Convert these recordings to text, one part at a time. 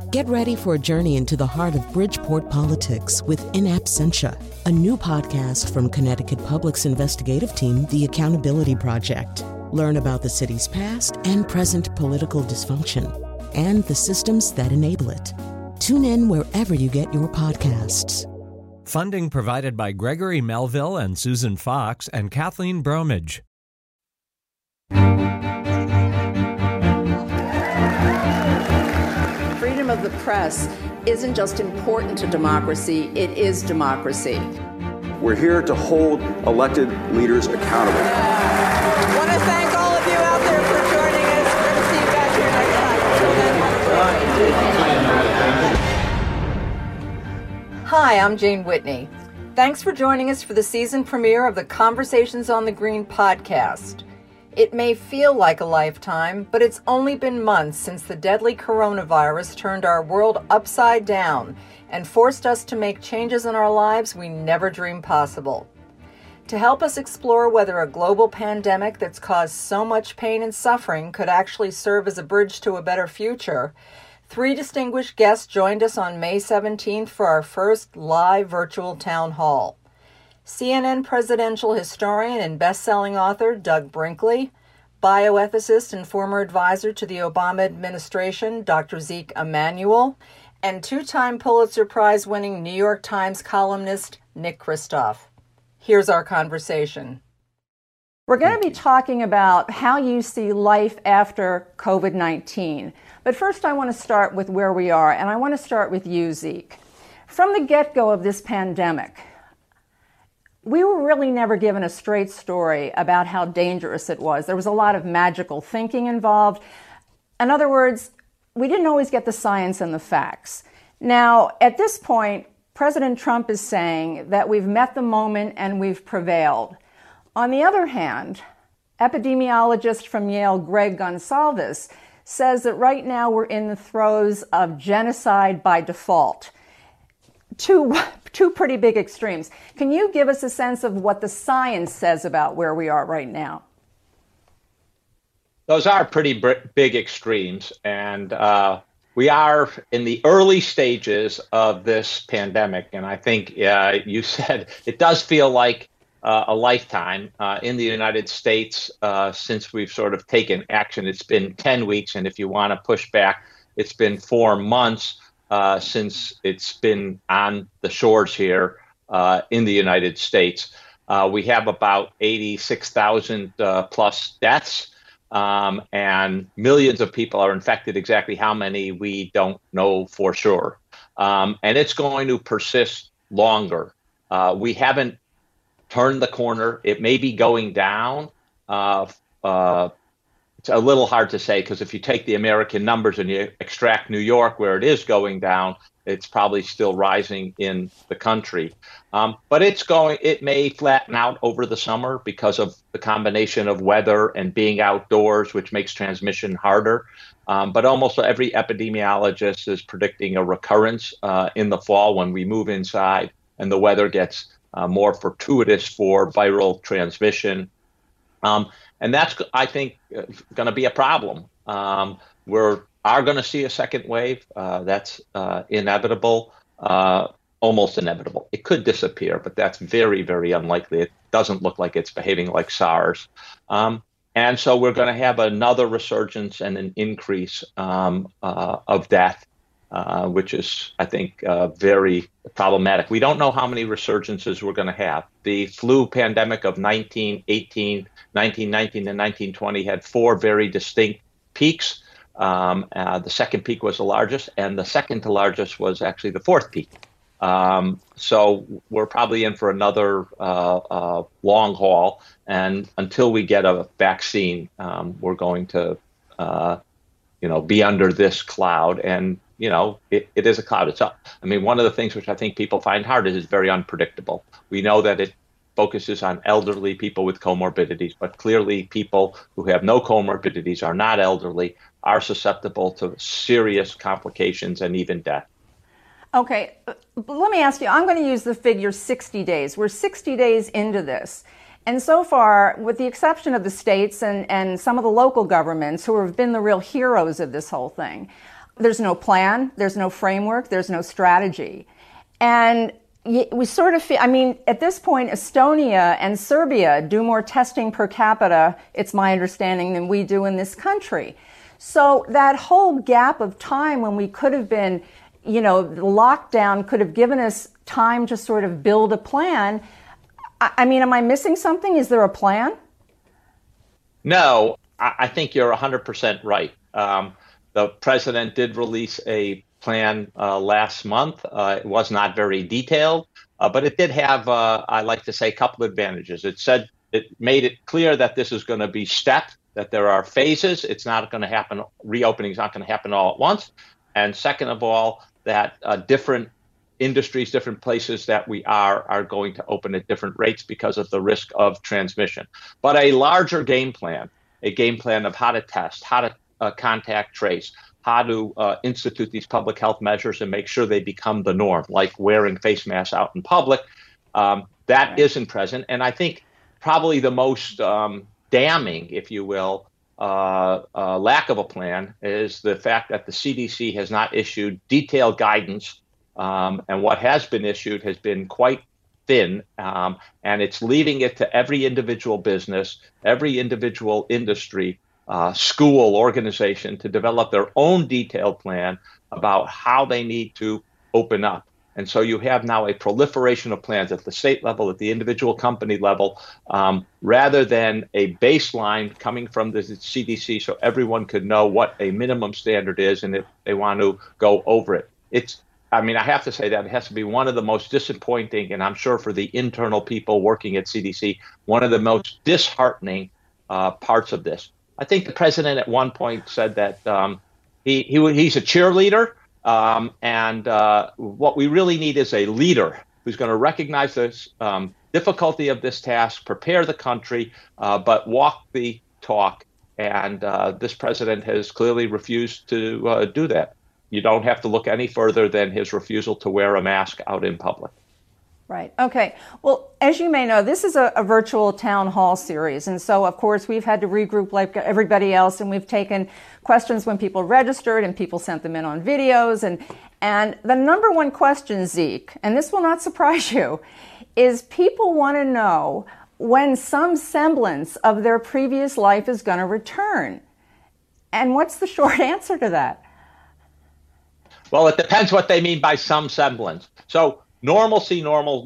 Get ready for a journey into the heart of Bridgeport politics with In Absentia, a new podcast from Connecticut Public's investigative team, The Accountability Project. Learn about the city's past and present political dysfunction and the systems that enable it. Tune in wherever you get your podcasts. Funding provided by Gregory Melville and Susan Fox and Kathleen Bromage. Freedom of the press isn't just important to democracy, it is democracy. We're here to hold elected leaders accountable. I want to thank all of you out there for joining us. We're going to see you back here next time. Hi, I'm Jane Whitney. Thanks for joining us for the season premiere of the Conversations on the Green podcast. It may feel like a lifetime, but it's only been months since the deadly coronavirus turned our world upside down and forced us to make changes in our lives we never dreamed possible. To help us explore whether a global pandemic that's caused so much pain and suffering could actually serve as a bridge to a better future, 3 distinguished guests joined us on May 17th for our first live virtual town hall. CNN presidential historian and best-selling author Doug Brinkley, bioethicist and former advisor to the Obama administration Dr. Zeke Emanuel, and 2-time Pulitzer Prize-winning New York Times columnist Nick Kristof. Here's our conversation. We're going to be talking about how you see life after COVID-19. But first I want to start with where we are, and I want to start with you, Zeke. From the get-go of this pandemic, we were really never given a straight story about how dangerous it was. There was a lot of magical thinking involved. In other words, we didn't always get the science and the facts. Now, at this point, President Trump is saying that we've met the moment and we've prevailed. On the other hand, epidemiologist from Yale, Greg Gonsalves, says that right now we're in the throes of genocide by default. Two pretty big extremes. Can you give us a sense of what the science says about where we are right now? Those are pretty big extremes, and we are in the early stages of this pandemic. And I think you said it does feel like a lifetime in the United States since we've sort of taken action. It's been 10 weeks, and if you want to push back, it's been 4 months. Since it's been on the shores here in the United States. We have about 86,000 plus deaths, and millions of people are infected. Exactly how many, we don't know for sure. And it's going to persist longer. We haven't turned the corner. It may be going down. It's a little hard to say, because if you take the American numbers and you extract New York, where it is going down, it's probably still rising in the country. But it may flatten out over the summer because of the combination of weather and being outdoors, which makes transmission harder. But almost every epidemiologist is predicting a recurrence in the fall when we move inside and the weather gets more fortuitous for viral transmission. And that's, I think, going to be a problem. We are going to see a second wave. That's inevitable, almost inevitable. It could disappear, but that's very, very unlikely. It doesn't look like it's behaving like SARS. And so we're going to have another resurgence and an increase of death, which is, I think, very problematic. We don't know how many resurgences we're going to have. The flu pandemic of 1918, 1919, and 1920 had 4 very distinct peaks. The second peak was the largest, and the second to largest was actually the 4th peak. So we're probably in for another long haul, and until we get a vaccine, we're going to, be under this cloud. And it is a cloud. One of the things which I think people find hard is it's very unpredictable. We know that it focuses on elderly people with comorbidities, but clearly people who have no comorbidities, are not elderly, are susceptible to serious complications and even death. Okay, let me ask you, I'm going to use the figure 60 days. We're 60 days into this. And so far, with the exception of the states and some of the local governments who have been the real heroes of this whole thing, there's no plan, there's no framework, there's no strategy. And we sort of feel, I mean, at this point, Estonia and Serbia do more testing per capita, it's my understanding, than we do in this country. So that whole gap of time when we could have been, the lockdown could have given us time to sort of build a plan. I mean, am I missing something? Is there a plan? No, I think you're 100% right. The president did release a plan last month. It was not very detailed, but it did have, I like to say, a couple of advantages. It made it clear that this is going to be stepped, that there are phases. It's not going to happen. Reopening is not going to happen all at once. And second of all, that different industries, different places that we are going to open at different rates because of the risk of transmission. But a larger game plan of how to test, how to contact trace, how to institute these public health measures and make sure they become the norm, like wearing face masks out in public, that isn't present. And I think probably the most damning, if you will, lack of a plan is the fact that the CDC has not issued detailed guidance, and what has been issued has been quite thin, and it's leaving it to every individual business, every individual industry, school, organization to develop their own detailed plan about how they need to open up. And so you have now a proliferation of plans at the state level, at the individual company level, rather than a baseline coming from the CDC so everyone could know what a minimum standard is and if they want to go over it. I have to say that it has to be one of the most disappointing, and I'm sure for the internal people working at CDC, one of the most disheartening parts of this. I think the president at one point said that he's a cheerleader, and what we really need is a leader who's going to recognize the difficulty of this task, prepare the country, but walk the talk. And this president has clearly refused to do that. You don't have to look any further than his refusal to wear a mask out in public. Right. Okay. Well, as you may know, this is a virtual town hall series. And so, of course, we've had to regroup like everybody else. And we've taken questions when people registered and people sent them in on videos. And the number one question, Zeke, and this will not surprise you, is people want to know when some semblance of their previous life is going to return. And what's the short answer to that? Well, it depends what they mean by some semblance. So normalcy,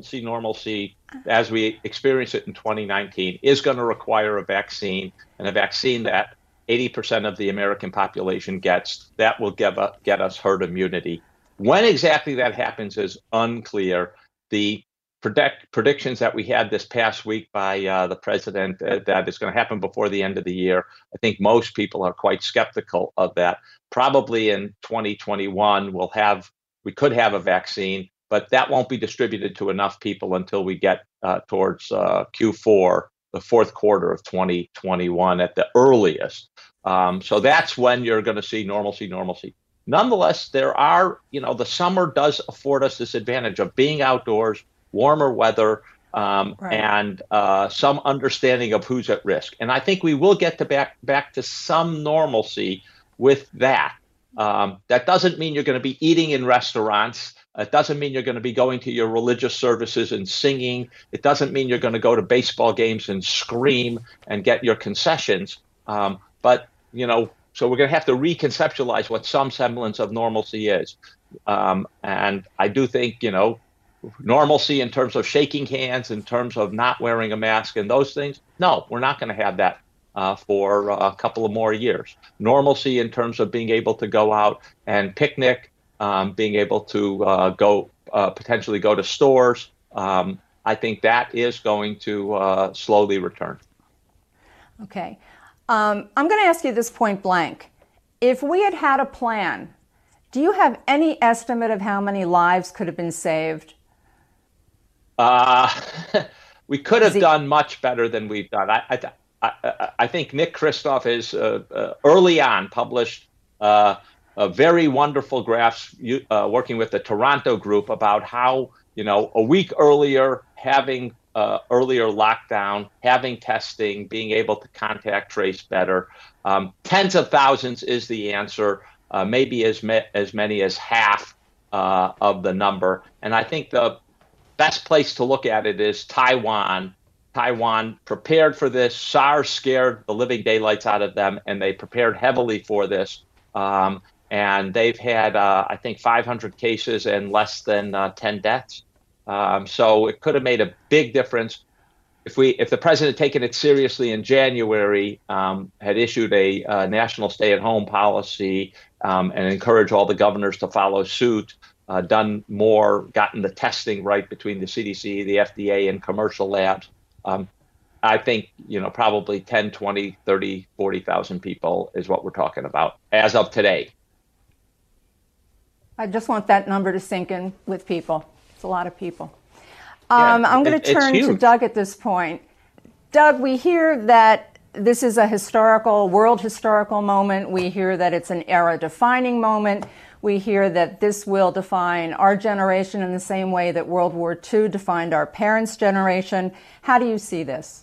as we experience it in 2019, is going to require a vaccine, and a vaccine that 80% of the American population gets. That will get us herd immunity. When exactly that happens is unclear. The predictions that we had this past week by the president that it's going to happen before the end of the year, I think most people are quite skeptical of that. Probably in 2021, we could have a vaccine, but that won't be distributed to enough people until we get towards Q4, the fourth quarter of 2021 at the earliest. So that's when you're going to see normalcy. Nonetheless, the summer does afford us this advantage of being outdoors, warmer weather, and some understanding of who's at risk. And I think we will get back to some normalcy with that. That doesn't mean you're going to be eating in restaurants. It doesn't mean you're going to be going to your religious services and singing. It doesn't mean you're going to go to baseball games and scream and get your concessions. So we're going to have to reconceptualize what some semblance of normalcy is. And I do think, normalcy in terms of shaking hands, in terms of not wearing a mask and those things. No, we're not going to have that for a couple of more years. Normalcy in terms of being able to go out and picnic, being able to potentially go to stores. I think that is going to slowly return. Okay. I'm going to ask you this point blank. If we had had a plan, do you have any estimate of how many lives could have been saved? We could have done much better than we've done. I think Nick Kristof has early on published a very wonderful graphs working with the Toronto group about how, a week earlier, having earlier lockdown, having testing, being able to contact trace better. Tens of thousands is the answer. maybe as many as half of the number. And I think the best place to look at it is Taiwan. Taiwan prepared for this. SARS scared the living daylights out of them, and they prepared heavily for this. And they've had, I think, 500 cases and less than 10 deaths. So it could have made a big difference if the president had taken it seriously in January, had issued a national stay-at-home policy, and encouraged all the governors to follow suit. Done more, gotten the testing right between the CDC, the FDA, and commercial labs. I think, probably 10, 20, 30, 40,000 people is what we're talking about as of today. I just want that number to sink in with people. It's a lot of people. I'm going to turn to Doug at this point. Doug, we hear that this is a world historical moment. We hear that it's an era-defining moment. We hear that this will define our generation in the same way that World War II defined our parents' generation. How do you see this?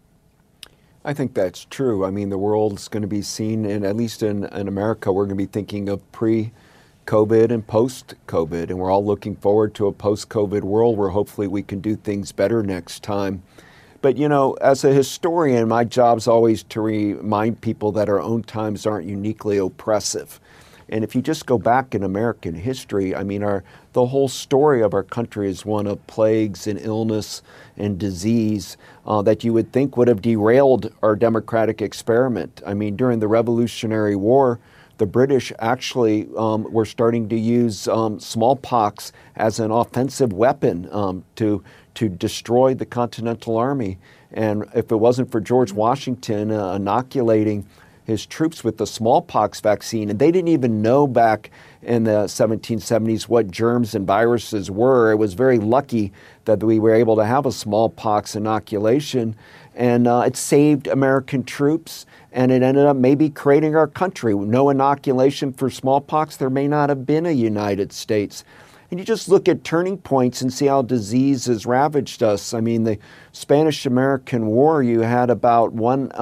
I think that's true. I mean, the world's going to be seen, and at least in America, we're going to be thinking of pre-COVID and post-COVID, and we're all looking forward to a post-COVID world where hopefully we can do things better next time. But, as a historian, my job's always to remind people that our own times aren't uniquely oppressive. And if you just go back in American history, I mean, the whole story of our country is one of plagues and illness and disease that you would think would have derailed our democratic experiment. I mean, during the Revolutionary War, the British actually were starting to use smallpox as an offensive weapon to destroy the Continental Army. And if it wasn't for George Washington inoculating his troops with the smallpox vaccine, and they didn't even know back in the 1770s what germs and viruses were. It was very lucky that we were able to have a smallpox inoculation, and it saved American troops, and it ended up maybe creating our country. No inoculation for smallpox, there may not have been a United States. And you just look at turning points and see how disease has ravaged us. I mean, the Spanish-American War, you had about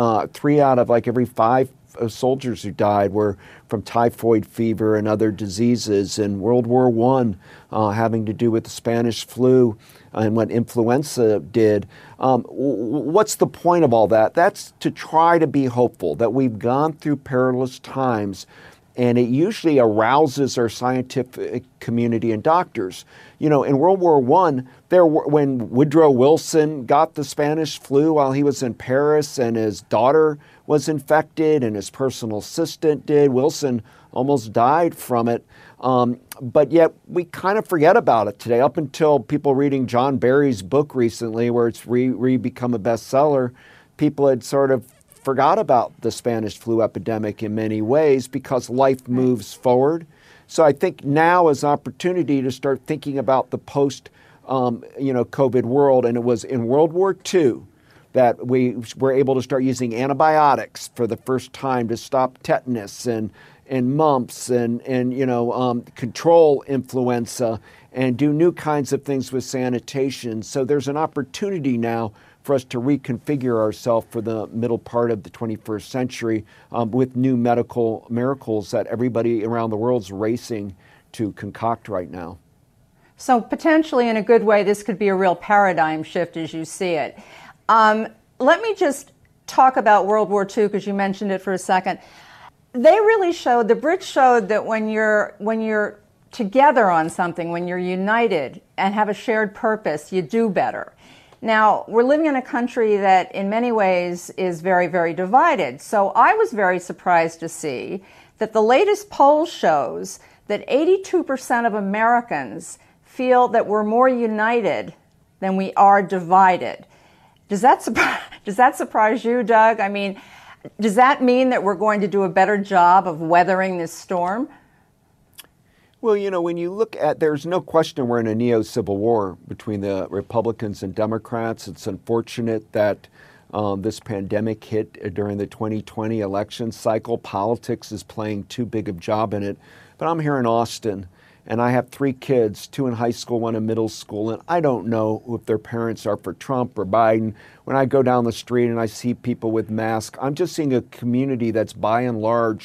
3 out of every 5 soldiers who died were from typhoid fever and other diseases. And World War I, having to do with the Spanish flu and what influenza did. What's the point of all that? That's to try to be hopeful that we've gone through perilous times, and it usually arouses our scientific community and doctors. In World War I, when Woodrow Wilson got the Spanish flu while he was in Paris and his daughter was infected and his personal assistant did, Wilson almost died from it. But yet we kind of forget about it today, up until people reading John Barry's book recently, where it's become a bestseller. People had sort of forgot about the Spanish flu epidemic in many ways because life moves forward. So I think now is an opportunity to start thinking about the post-COVID world. And it was in World War II that we were able to start using antibiotics for the first time to stop tetanus and mumps and control influenza and do new kinds of things with sanitation. So there's an opportunity now for us to reconfigure ourselves for the middle part of the 21st century with new medical miracles that everybody around the world is racing to concoct right now. So potentially, in a good way, this could be a real paradigm shift as you see it. Let me just talk about World War II, because you mentioned it for a second. The Brits showed that when you're together on something, when you're united and have a shared purpose, you do better. Now, we're living in a country that in many ways is very, very divided. So I was very surprised to see that the latest poll shows that 82% of Americans feel that we're more united than we are divided. Does that surprise you, Doug? I mean, does that mean that we're going to do a better job of weathering this storm? Well, when you look at, there's no question we're in a neo-civil war between the Republicans and Democrats. It's unfortunate that this pandemic hit during the 2020 election cycle. Politics is playing too big a job in it. But I'm here in Austin, and I have 3 kids, 2 in high school, 1 in middle school, and I don't know if their parents are for Trump or Biden. When I go down the street and I see people with masks, I'm just seeing a community that's by and large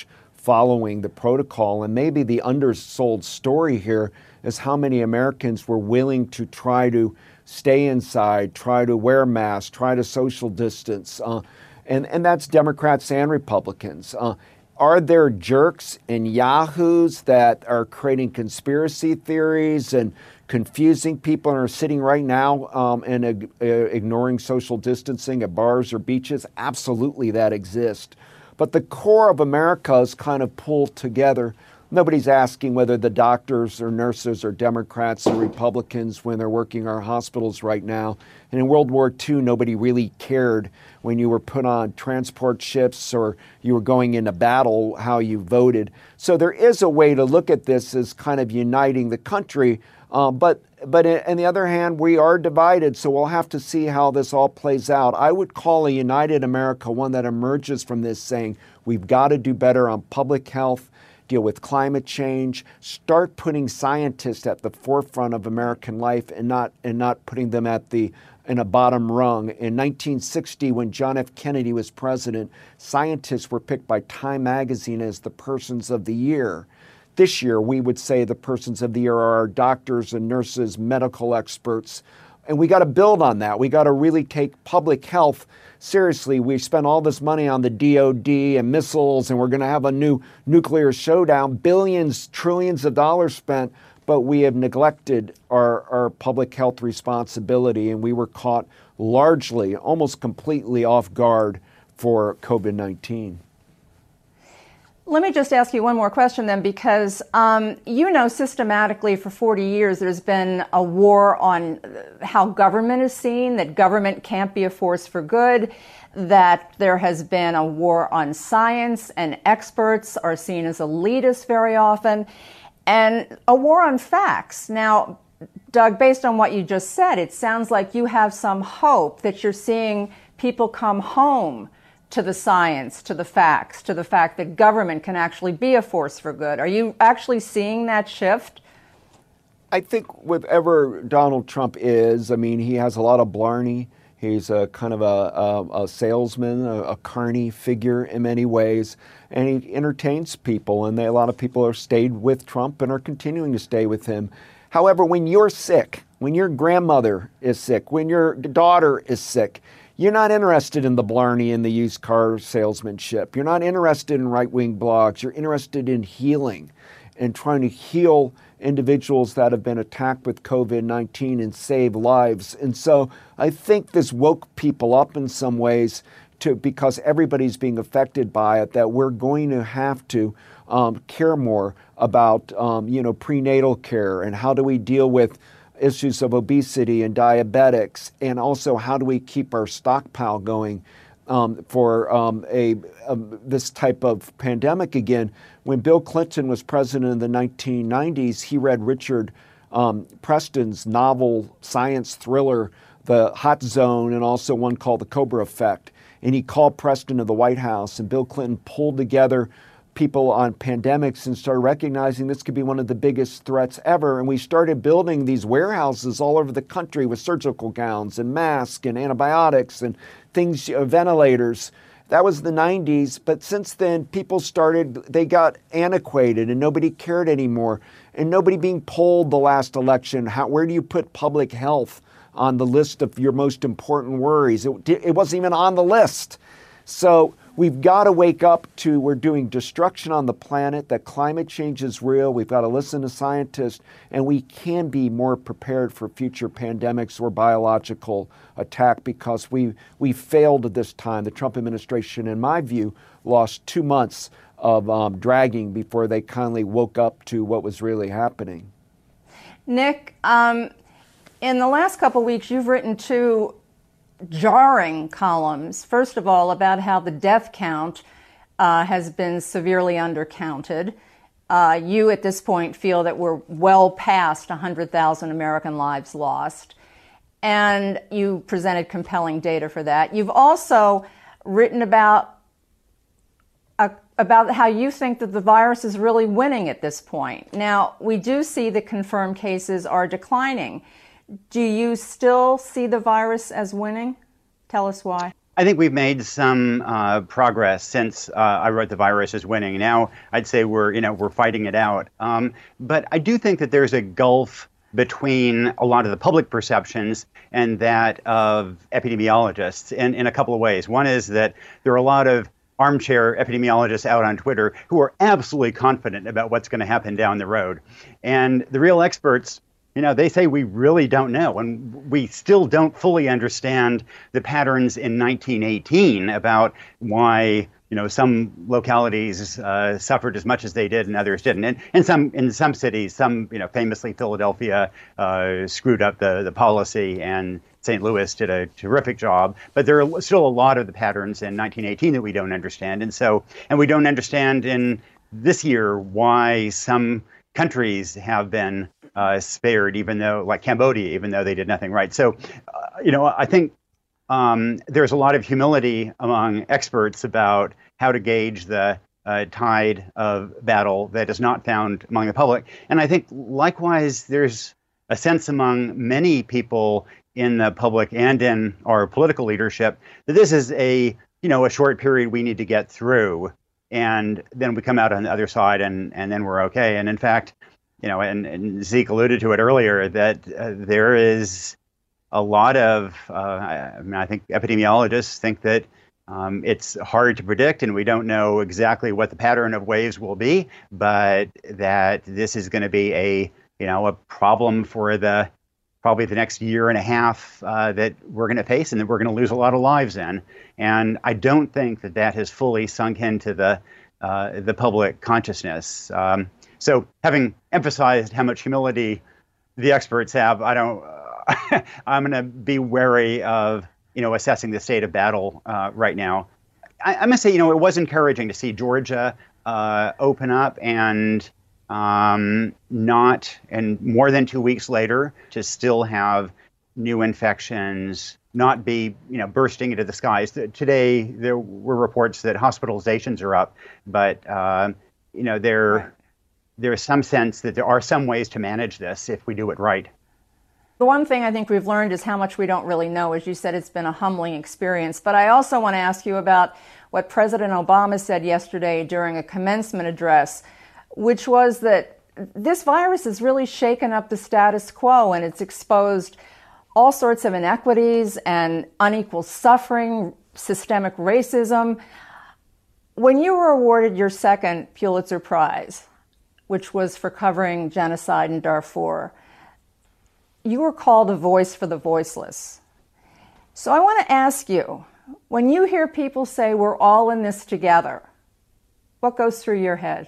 following the protocol. And maybe the undersold story here is how many Americans were willing to try to stay inside, try to wear masks, try to social distance. And that's Democrats and Republicans. Are there jerks and yahoos that are creating conspiracy theories and confusing people and are sitting right now and ignoring social distancing at bars or beaches? Absolutely, that exists. But the core of America is kind of pulled together. Nobody's asking whether the doctors or nurses are Democrats or Republicans when they're working our hospitals right now. And in World War II, nobody really cared when you were put on transport ships or you were going into battle how you voted. So there is a way to look at this as kind of uniting the country. But on the other hand, we are divided, so we'll have to see how this all plays out. I would call a united America one that emerges from this saying we've got to do better on public health, deal with climate change, start putting scientists at the forefront of American life and not putting them in a bottom rung. In 1960, when John F. Kennedy was president, scientists were picked by Time magazine as the persons of the year. This year, we would say the persons of the year are our doctors and nurses, medical experts. And we got to build on that. We got to really take public health seriously. We spent all this money on the DOD and missiles, and we're going to have a new nuclear showdown, billions, trillions of dollars spent, but we have neglected our public health responsibility, and we were caught largely, almost completely off guard for COVID-19. Let me just ask you one more question then, because systematically for 40 years there's been a war on how government is seen, that government can't be a force for good, that there has been a war on science and experts are seen as elitist very often, and a war on facts. Now, Doug, based on what you just said, it sounds like you have some hope that you're seeing people come home to the science, to the facts, to the fact that government can actually be a force for good. Are you actually seeing that shift? I think whatever Donald Trump is, I mean, he has a lot of blarney. He's a kind of a salesman, a carny figure in many ways, and he entertains people, and a lot of people have stayed with Trump and are continuing to stay with him. However, when you're sick, when your grandmother is sick, when your daughter is sick, you're not interested in the blarney and the used car salesmanship. You're not interested in right-wing blogs. You're interested in healing and trying to heal individuals that have been attacked with COVID-19 and save lives. And so I think this woke people up in some ways because everybody's being affected by it, that we're going to have to care more about prenatal care and how do we deal with issues of obesity and diabetics, and also how do we keep our stockpile going for this type of pandemic again. When Bill Clinton was president in the 1990s, he read Richard Preston's novel science thriller, The Hot Zone, and also one called The Cobra Effect. And he called Preston to the White House, and Bill Clinton pulled together people on pandemics and started recognizing this could be one of the biggest threats ever. And we started building these warehouses all over the country with surgical gowns and masks and antibiotics and things, ventilators. That was the 90s. But since then, people they got antiquated and nobody cared anymore. And nobody being polled the last election. Where do you put public health on the list of your most important worries? It wasn't even on the list. So we've got to wake up to we're doing destruction on the planet, that climate change is real. We've got to listen to scientists, and we can be more prepared for future pandemics or biological attack because we failed at this time. The Trump administration, in my view, lost 2 months of dragging before they kindly woke up to what was really happening. Nick, in the last couple of weeks, you've written two jarring columns. First of all, about how the death count has been severely undercounted. You at this point feel that we're well past 100,000 American lives lost, and you presented compelling data for that. You've also written about how you think that the virus is really winning at this point. Now, we do see the confirmed cases are declining. Do you still see the virus as winning? Tell us why. I think we've made some progress since I wrote The Virus is Winning. Now I'd say we're fighting it out. But I do think that there's a gulf between a lot of the public perceptions and that of epidemiologists in a couple of ways. One is that there are a lot of armchair epidemiologists out on Twitter who are absolutely confident about what's going to happen down the road. And the real experts, they say we really don't know. And we still don't fully understand the patterns in 1918 about why, some localities suffered as much as they did and others didn't. And in some cities, famously Philadelphia screwed up the policy, and St. Louis did a terrific job. But there are still a lot of the patterns in 1918 that we don't understand. And we don't understand in this year why some countries have been spared, even though, like Cambodia, even though they did nothing right. So, I think there's a lot of humility among experts about how to gauge the tide of battle that is not found among the public. And I think likewise, there's a sense among many people in the public and in our political leadership that this is a short period we need to get through. And then we come out on the other side and then we're okay. And in fact, and Zeke alluded to it earlier, that there is a lot of, I think epidemiologists think that it's hard to predict and we don't know exactly what the pattern of waves will be, but that this is going to be a problem for probably the next year and a half that we're going to face and that we're going to lose a lot of lives in. And I don't think that has fully sunk into the public consciousness. So having emphasized how much humility the experts have, I'm going to be wary of, assessing the state of battle right now. I must say, it was encouraging to see Georgia open up and more than 2 weeks later to still have new infections not be, bursting into the skies. Today, there were reports that hospitalizations are up, but, there's some sense that there are some ways to manage this if we do it right. The one thing I think we've learned is how much we don't really know. As you said, it's been a humbling experience. But I also want to ask you about what President Obama said yesterday during a commencement address, which was that this virus has really shaken up the status quo and it's exposed all sorts of inequities and unequal suffering, systemic racism. When you were awarded your second Pulitzer Prize, which was for covering genocide in Darfur, you were called a voice for the voiceless. So I want to ask you, when you hear people say we're all in this together, what goes through your head?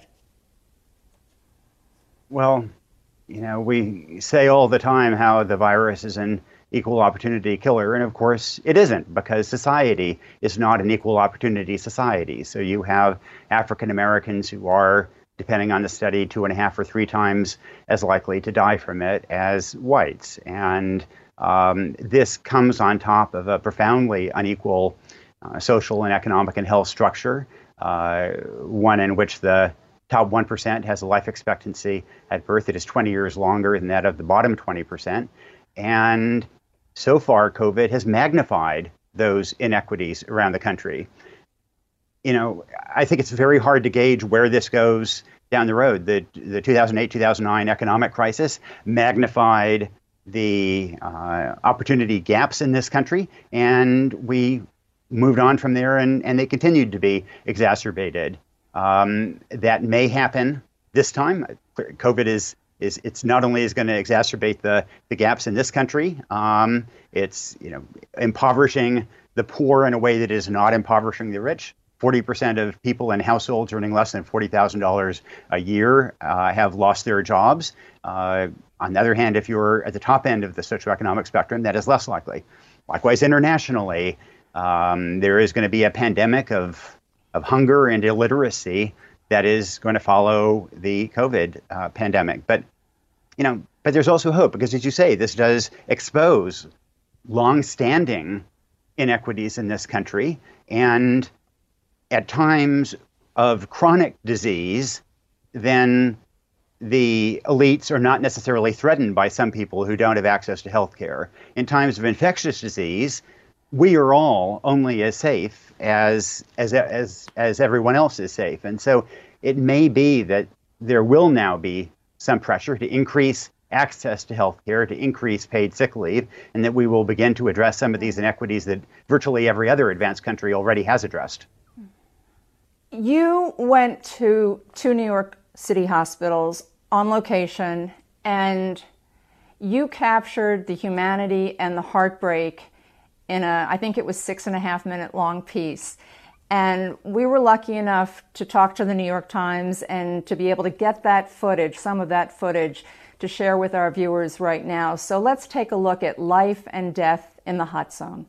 Well, we say all the time how the virus is an equal opportunity killer, and of course it isn't, because society is not an equal opportunity society. So you have African Americans who are, depending on the study, 2.5 or 3 times as likely to die from it as whites. And this comes on top of a profoundly unequal social and economic and health structure, one in which the top 1% has a life expectancy at birth that is 20 years longer than that of the bottom 20%. And so far, COVID has magnified those inequities around the country. I think it's very hard to gauge where this goes down the road. The 2008-2009 economic crisis magnified the opportunity gaps in this country, and we moved on from there, and they continued to be exacerbated. That may happen this time. COVID it's not only is going to exacerbate the gaps in this country, it's impoverishing the poor in a way that is not impoverishing the rich. 40% of people in households earning less than $40,000 a year have lost their jobs. On the other hand, if you're at the top end of the socioeconomic spectrum, that is less likely. Likewise, internationally, there is going to be a pandemic of hunger and illiteracy that is going to follow the COVID pandemic. But there's also hope, because as you say, this does expose long-standing inequities in this country, and at times of chronic disease, then the elites are not necessarily threatened by some people who don't have access to health care. In times of infectious disease, we are all only as safe as everyone else is safe. And so it may be that there will now be some pressure to increase access to health care, to increase paid sick leave, and that we will begin to address some of these inequities that virtually every other advanced country already has addressed. You went to two New York City hospitals on location, and you captured the humanity and the heartbreak in I think it was 6.5 minute long piece. And we were lucky enough to talk to the New York Times and to be able to get that footage, some of that footage, to share with our viewers right now. So let's take a look at life and death in the hot zone.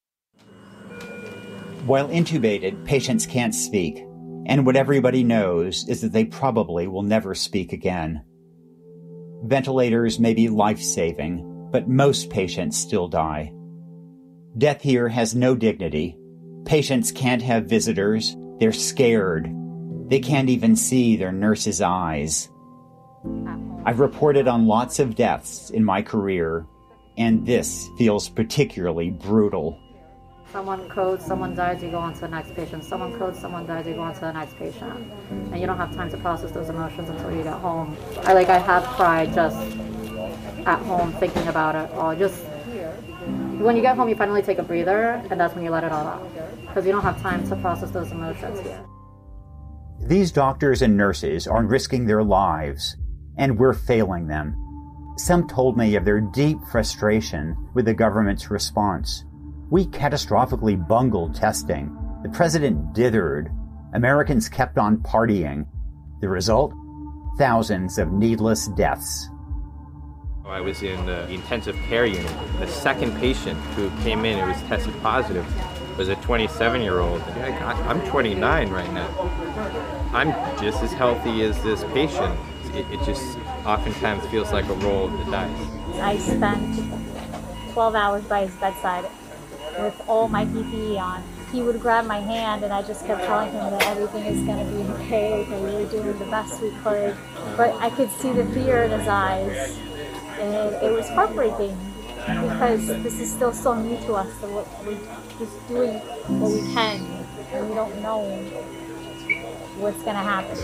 While intubated, patients can't speak. And what everybody knows is that they probably will never speak again. Ventilators may be life-saving, but most patients still die. Death here has no dignity. Patients can't have visitors. They're scared. They can't even see their nurse's eyes. I've reported on lots of deaths in my career, and this feels particularly brutal. Someone codes, someone dies, you go on to the next patient. Someone codes, someone dies, you go on to the next patient. And you don't have time to process those emotions until you get home. I have cried just at home thinking about it. Or just when you get home, you finally take a breather, and that's when you let it all out. Because you don't have time to process those emotions here. These doctors and nurses are risking their lives, and we're failing them. Some told me of their deep frustration with the government's response. We catastrophically bungled testing. The president dithered. Americans kept on partying. The result? Thousands of needless deaths. I was in the intensive care unit. The second patient who came in who was tested positive was a 27-year-old. I'm 29 right now. I'm just as healthy as this patient. It just oftentimes feels like a roll of the dice. I spent 12 hours by his bedside with all my PPE on. He would grab my hand, and I just kept telling him that everything is going to be okay, that we were doing the best we could. But I could see the fear in his eyes, and it was heartbreaking because this is still so new to us. So we're just doing what we can, and we don't know what's going to happen.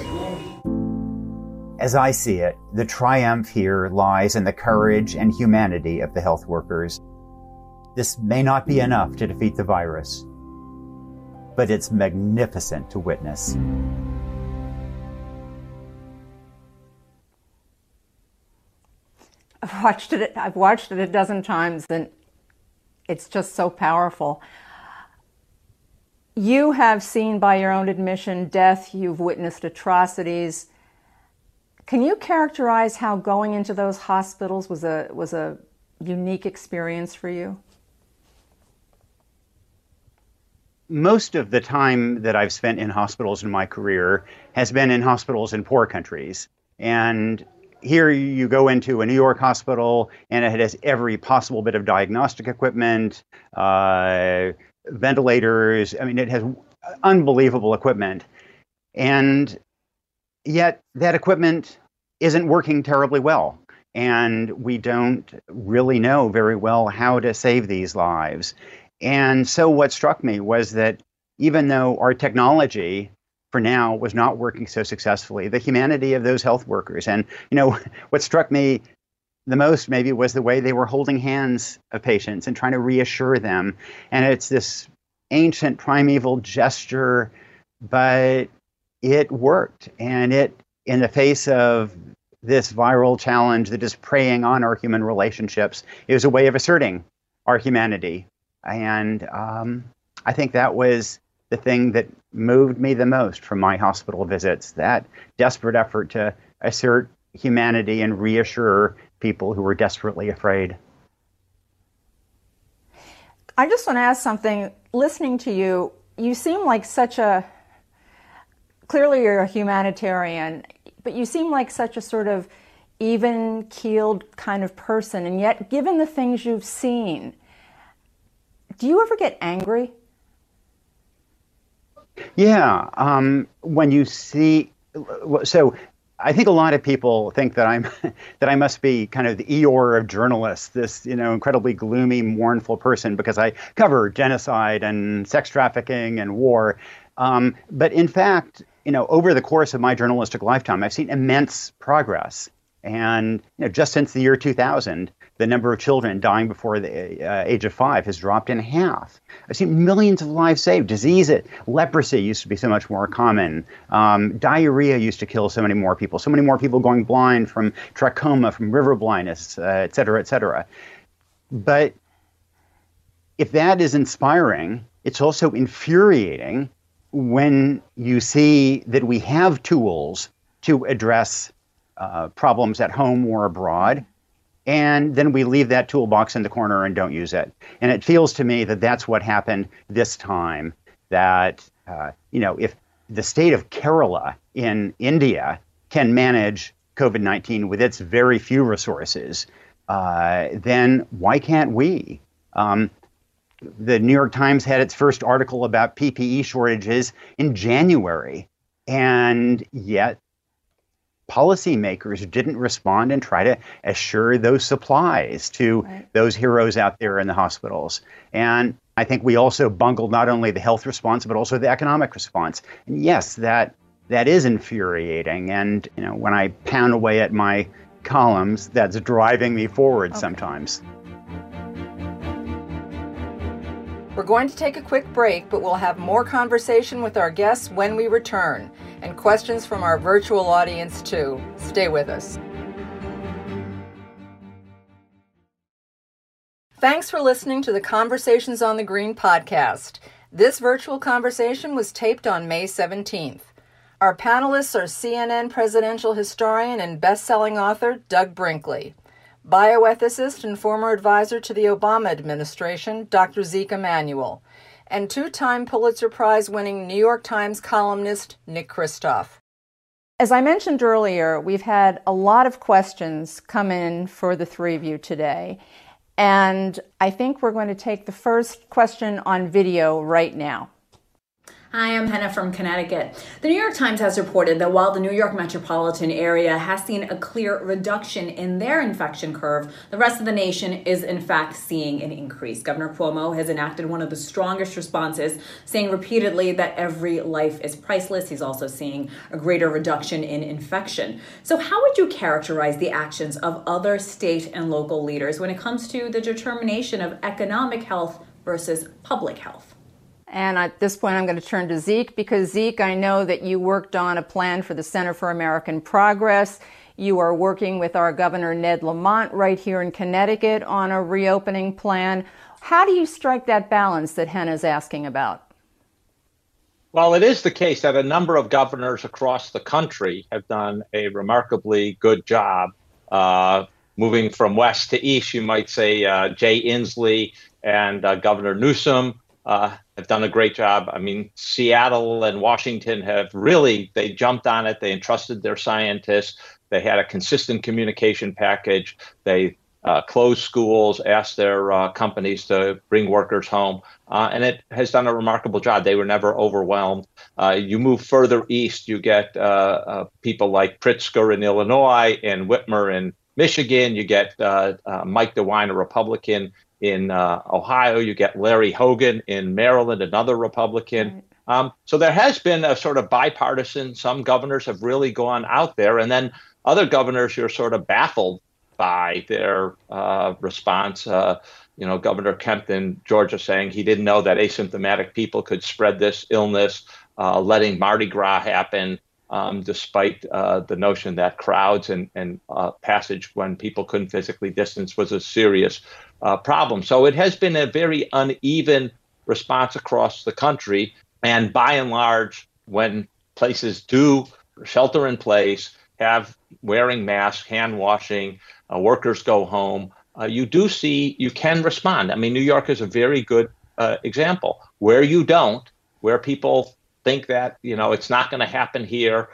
As I see it, the triumph here lies in the courage and humanity of the health workers. This may not be enough to defeat the virus, but it's magnificent to witness. I've watched it a dozen times, and it's just so powerful. You have seen by your own admission death, you've witnessed atrocities. Can you characterize how going into those hospitals was a unique experience for you? Most of the time that I've spent in hospitals in my career has been in hospitals in poor countries. And here you go into a New York hospital, and it has every possible bit of diagnostic equipment, ventilators. I mean, it has unbelievable equipment. And yet that equipment isn't working terribly well. And we don't really know very well how to save these lives. And so what struck me was that even though our technology for now was not working so successfully, the humanity of those health workers, and what struck me the most maybe was the way they were holding hands of patients and trying to reassure them. And it's this ancient primeval gesture, but it worked. And it, in the face of this viral challenge that is preying on our human relationships, it was a way of asserting our humanity. And I think that was the thing that moved me the most from my hospital visits, that desperate effort to assert humanity and reassure people who were desperately afraid. I just want to ask something. Listening to you, you seem like clearly you're a humanitarian, but you seem like such a sort of even-keeled kind of person. And yet, given the things you've seen, do you ever get angry? Yeah. When you see, so I think a lot of people think that I must be kind of the Eeyore of journalists, this incredibly gloomy, mournful person because I cover genocide and sex trafficking and war. But in fact, over the course of my journalistic lifetime, I've seen immense progress. And just since the year 2000, the number of children dying before the age of 5 has dropped in half. I've seen millions of lives saved. Leprosy used to be so much more common. Diarrhea used to kill so many more people going blind from trachoma, from river blindness, et cetera, et cetera. But if that is inspiring, it's also infuriating when you see that we have tools to address problems at home or abroad, and then we leave that toolbox in the corner and don't use it. And it feels to me that that's what happened this time, that, if the state of Kerala in India can manage COVID-19 with its very few resources, then why can't we? The New York Times had its first article about PPE shortages in January, and yet policymakers didn't respond and try to assure those supplies to those heroes out there in the hospitals. And I think we also bungled not only the health response, but also the economic response. And yes, that is infuriating. And when I pound away at my columns, that's driving me forward sometimes. We're going to take a quick break, but we'll have more conversation with our guests when we return, and questions from our virtual audience too. Stay with us. Thanks for listening to the Conversations on the Green podcast. This virtual conversation was taped on May 17th. Our panelists are CNN presidential historian and best-selling author Doug Brinkley, bioethicist and former advisor to the Obama administration, Dr. Zeke Emanuel, and two-time Pulitzer Prize-winning New York Times columnist Nick Kristof. As I mentioned earlier, we've had a lot of questions come in for the three of you today, and I think we're going to take the first question on video right now. Hi, I'm Hannah from Connecticut. The New York Times has reported that while the New York metropolitan area has seen a clear reduction in their infection curve, the rest of the nation is in fact seeing an increase. Governor Cuomo has enacted one of the strongest responses, saying repeatedly that every life is priceless. He's also seeing a greater reduction in infection. So how would you characterize the actions of other state and local leaders when it comes to the determination of economic health versus public health? And at this point, I'm going to turn to Zeke, because Zeke, I know that you worked on a plan for the Center for American Progress. You are working with our Governor Ned Lamont right here in Connecticut on a reopening plan. How do you strike that balance that Hannah's asking about? Well, it is the case that a number of governors across the country have done a remarkably good job moving from west to east. You might say Jay Inslee and Governor Newsom have done a great job. I mean, Seattle and Washington they jumped on it. They entrusted their scientists. They had a consistent communication package. They closed schools, asked their companies to bring workers home, and it has done a remarkable job. They were never overwhelmed. You move further east, you get people like Pritzker in Illinois and Whitmer in Michigan. You get Mike DeWine, a Republican, in Ohio. You get Larry Hogan in Maryland, another Republican. So there has been a sort of bipartisan. Some governors have really gone out there, and then other governors you're sort of baffled by their response. Governor Kemp in Georgia saying he didn't know that asymptomatic people could spread this illness, letting Mardi Gras happen, despite the notion that crowds and passage when people couldn't physically distance was a serious problem. So it has been a very uneven response across the country. And by and large, when places do shelter in place, have wearing masks, hand washing, workers go home, you can respond. I mean, New York is a very good example. Where you don't, where people think that, it's not going to happen here,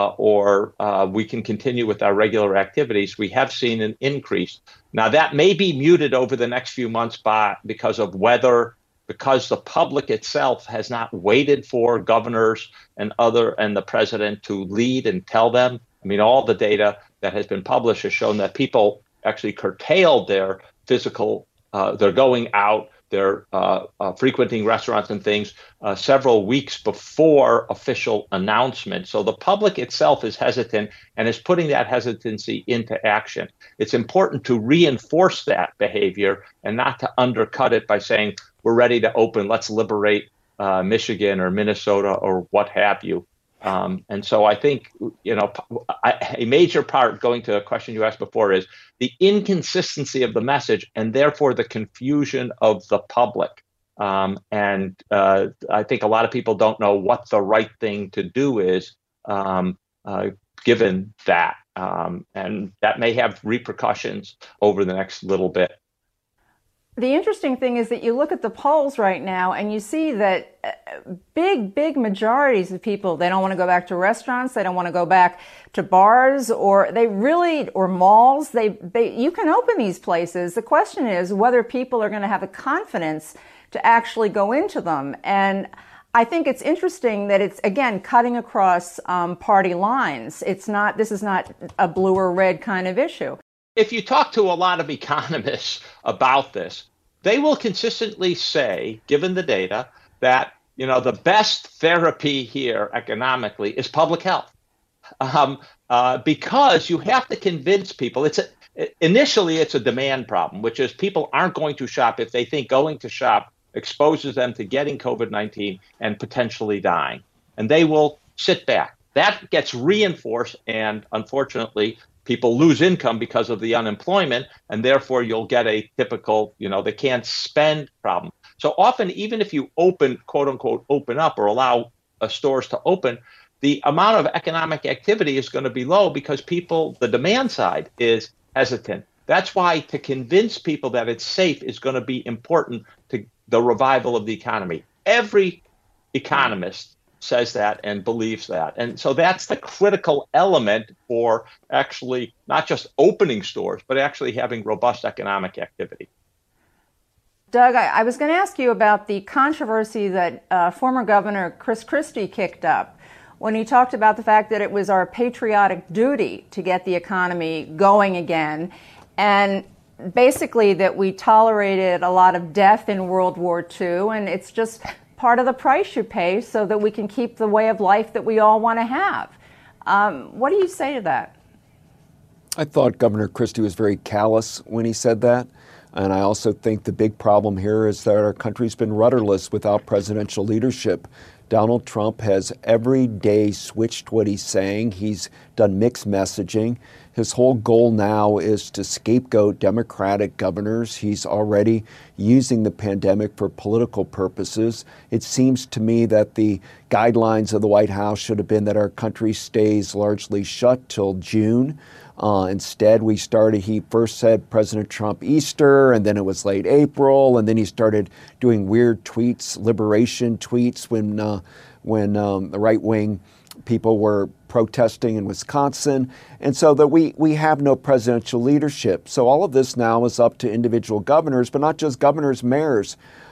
or we can continue with our regular activities, we have seen an increase. Now, that may be muted over the next few months because of weather, because the public itself has not waited for governors and the president to lead and tell them I mean, all the data that has been published has shown that people actually curtailed their physical, they're going out, they're frequenting restaurants and things several weeks before official announcement. So the public itself is hesitant and is putting that hesitancy into action. It's important to reinforce that behavior and not to undercut it by saying, we're ready to open, let's liberate Michigan or Minnesota or what have you. And so I think, a major part, going to a question you asked before, is the inconsistency of the message and therefore the confusion of the public. And I think a lot of people don't know what the right thing to do is, given that. And that may have repercussions over the next little bit. The interesting thing is that you look at the polls right now and you see that big majorities of people, they don't want to go back to restaurants, they don't want to go back to bars, or malls. You can open these places. The question is whether people are going to have the confidence to actually go into them. And I think it's interesting that it's, again, cutting across party lines. This is not a blue or red kind of issue. If you talk to a lot of economists about this, they will consistently say, given the data, that the best therapy here economically is public health, because you have to convince people. Initially it's a demand problem, which is people aren't going to shop if they think going to shop exposes them to getting COVID-19 and potentially dying, and they will sit back. That gets reinforced, and unfortunately, people lose income because of the unemployment, and therefore you'll get a typical, they can't spend problem. So often, even if you open, quote unquote, open up or allow stores to open, the amount of economic activity is going to be low because the demand side is hesitant. That's why to convince people that it's safe is going to be important to the revival of the economy. Every economist says that and believes that. And so that's the critical element for actually not just opening stores, but actually having robust economic activity. Doug, I was going to ask you about the controversy that former Governor Chris Christie kicked up when he talked about the fact that it was our patriotic duty to get the economy going again, and basically that we tolerated a lot of death in World War II, and it's just part of the price you pay so that we can keep the way of life that we all want to have. What do you say to that? I thought Governor Christie was very callous when he said that. And I also think the big problem here is that our country's been rudderless without presidential leadership. Donald Trump has every day switched what he's saying. He's done mixed messaging. His whole goal now is to scapegoat Democratic governors. He's already using the pandemic for political purposes. It seems to me that the guidelines of the White House should have been that our country stays largely shut till June. Instead, he first said President Trump Easter, and then it was late April, and then he started doing weird tweets, liberation tweets when the right-wing people were protesting in Wisconsin. And so that we have no presidential leadership. So all of this now is up to individual governors, but not just governors, mayors,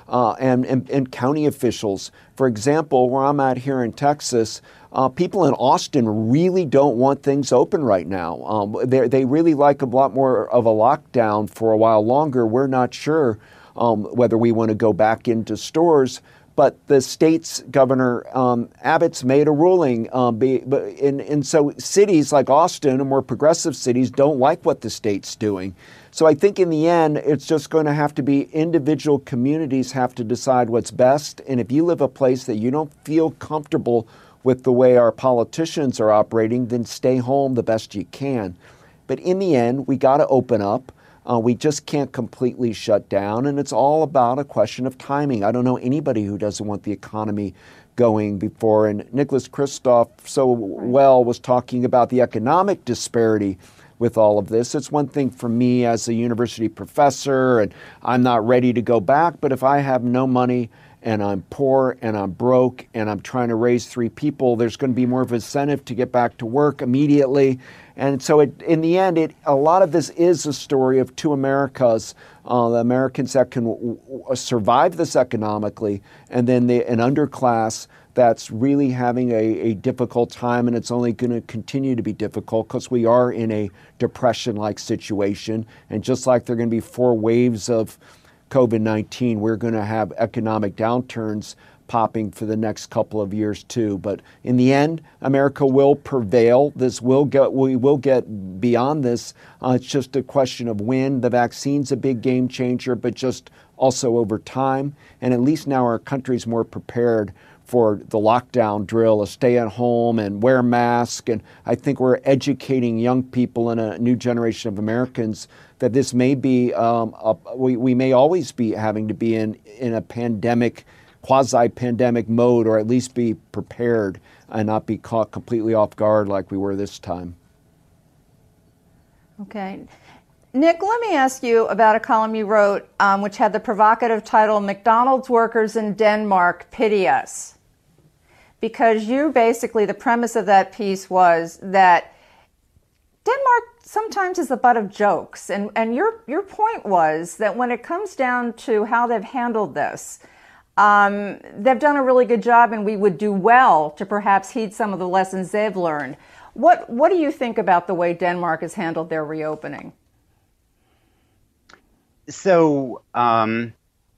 and county officials. For example, where I'm at here in Texas, people in Austin really don't want things open right now. They really like a lot more of a lockdown for a while longer. We're not sure whether we want to go back into stores. But the state's Governor Abbott's made a ruling, and so cities like Austin and more progressive cities don't like what the state's doing. So I think in the end, it's just going to have to be individual communities have to decide what's best. And if you live a place that you don't feel comfortable with the way our politicians are operating, then stay home the best you can. But in the end, we got to open up. We just can't completely shut down, and it's all about a question of timing. I don't know anybody who doesn't want the economy going before, and Nicholas Kristof so well was talking about the economic disparity with all of this. It's one thing for me as a university professor, and I'm not ready to go back, but if I have no money and I'm poor and I'm broke and I'm trying to raise 3 people, there's going to be more of an incentive to get back to work immediately. And so in the end, a lot of this is a story of 2 Americas, the Americans that can survive this economically, and then an underclass that's really having a difficult time, and it's only going to continue to be difficult because we are in a depression-like situation. And just like there are going to be 4 waves of COVID-19, we're going to have economic downturns popping for the next couple of years too. But in the end, America will prevail. We will get beyond this. It's just a question of when. The vaccine's a big game changer, but just also over time. And at least now our country's more prepared for the lockdown drill, a stay at home and wear a mask. And I think we're educating young people and a new generation of Americans that this may be, we may always be having to be in a pandemic, quasi-pandemic mode, or at least be prepared and not be caught completely off guard like we were this time. Okay. Nick, let me ask you about a column you wrote which had the provocative title, "McDonald's Workers in Denmark Pity Us." Because the premise of that piece was that Denmark sometimes is the butt of jokes. And your point was that when it comes down to how they've handled this, they've done a really good job, and we would do well to perhaps heed some of the lessons they've learned. What do you think about the way Denmark has handled their reopening? So, and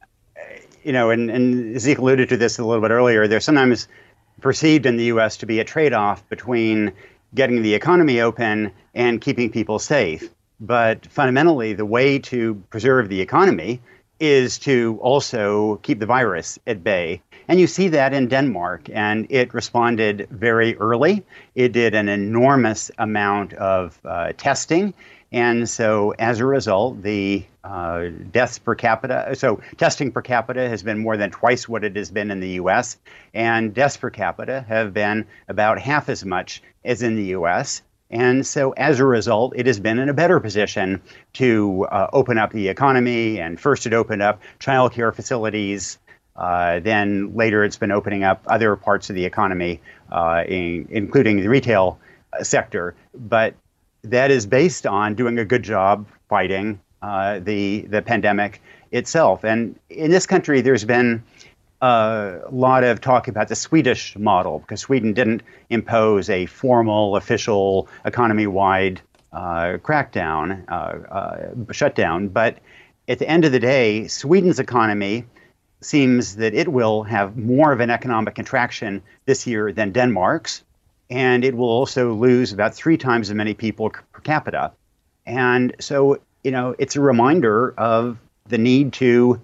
Zeke alluded to this a little bit earlier, there's sometimes perceived in the U.S. to be a trade-off between getting the economy open and keeping people safe. But fundamentally, the way to preserve the economy is to also keep the virus at bay. And you see that in Denmark, and it responded very early. It did an enormous amount of testing. And so as a result, the deaths per capita, so testing per capita has been more than twice what it has been in the U.S., and deaths per capita have been about half as much as in the U.S. And so as a result, it has been in a better position to open up the economy. And first it opened up childcare facilities. Then later it's been opening up other parts of the economy, including the retail sector. But that is based on doing a good job fighting the pandemic itself. And in this country, there's been a lot of talk about the Swedish model, because Sweden didn't impose a formal, official, economy-wide shutdown. But at the end of the day, Sweden's economy seems that it will have more of an economic contraction this year than Denmark's. And it will also lose about 3 times as many people per capita. And so, it's a reminder of the need to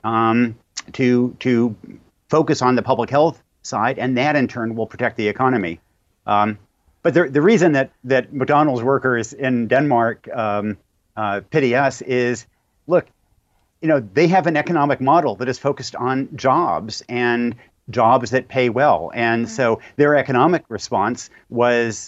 focus on the public health side, and that in turn will protect the economy. But the reason that McDonald's workers in Denmark pity us is, look, they have an economic model that is focused on jobs and jobs that pay well. And so their economic response was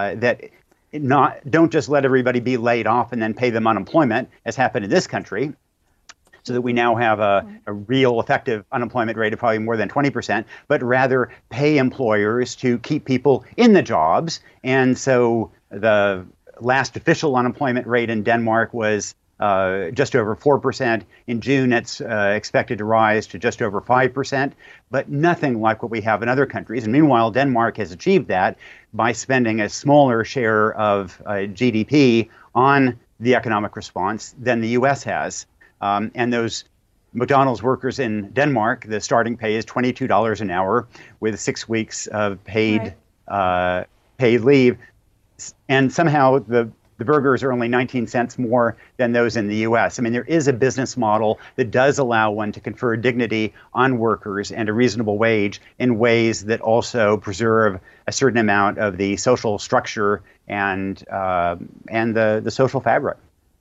don't just let everybody be laid off and then pay them unemployment, as happened in this country, so that we now have a real effective unemployment rate of probably more than 20%, but rather pay employers to keep people in the jobs. And so the last official unemployment rate in Denmark was just over 4%. In June, it's expected to rise to just over 5%, but nothing like what we have in other countries. And meanwhile, Denmark has achieved that by spending a smaller share of GDP on the economic response than the U.S. has. And those McDonald's workers in Denmark, the starting pay is $22 an hour with 6 weeks of paid leave. And somehow the burgers are only 19 cents more than those in the U.S. I mean, there is a business model that does allow one to confer dignity on workers and a reasonable wage in ways that also preserve a certain amount of the social structure and the social fabric.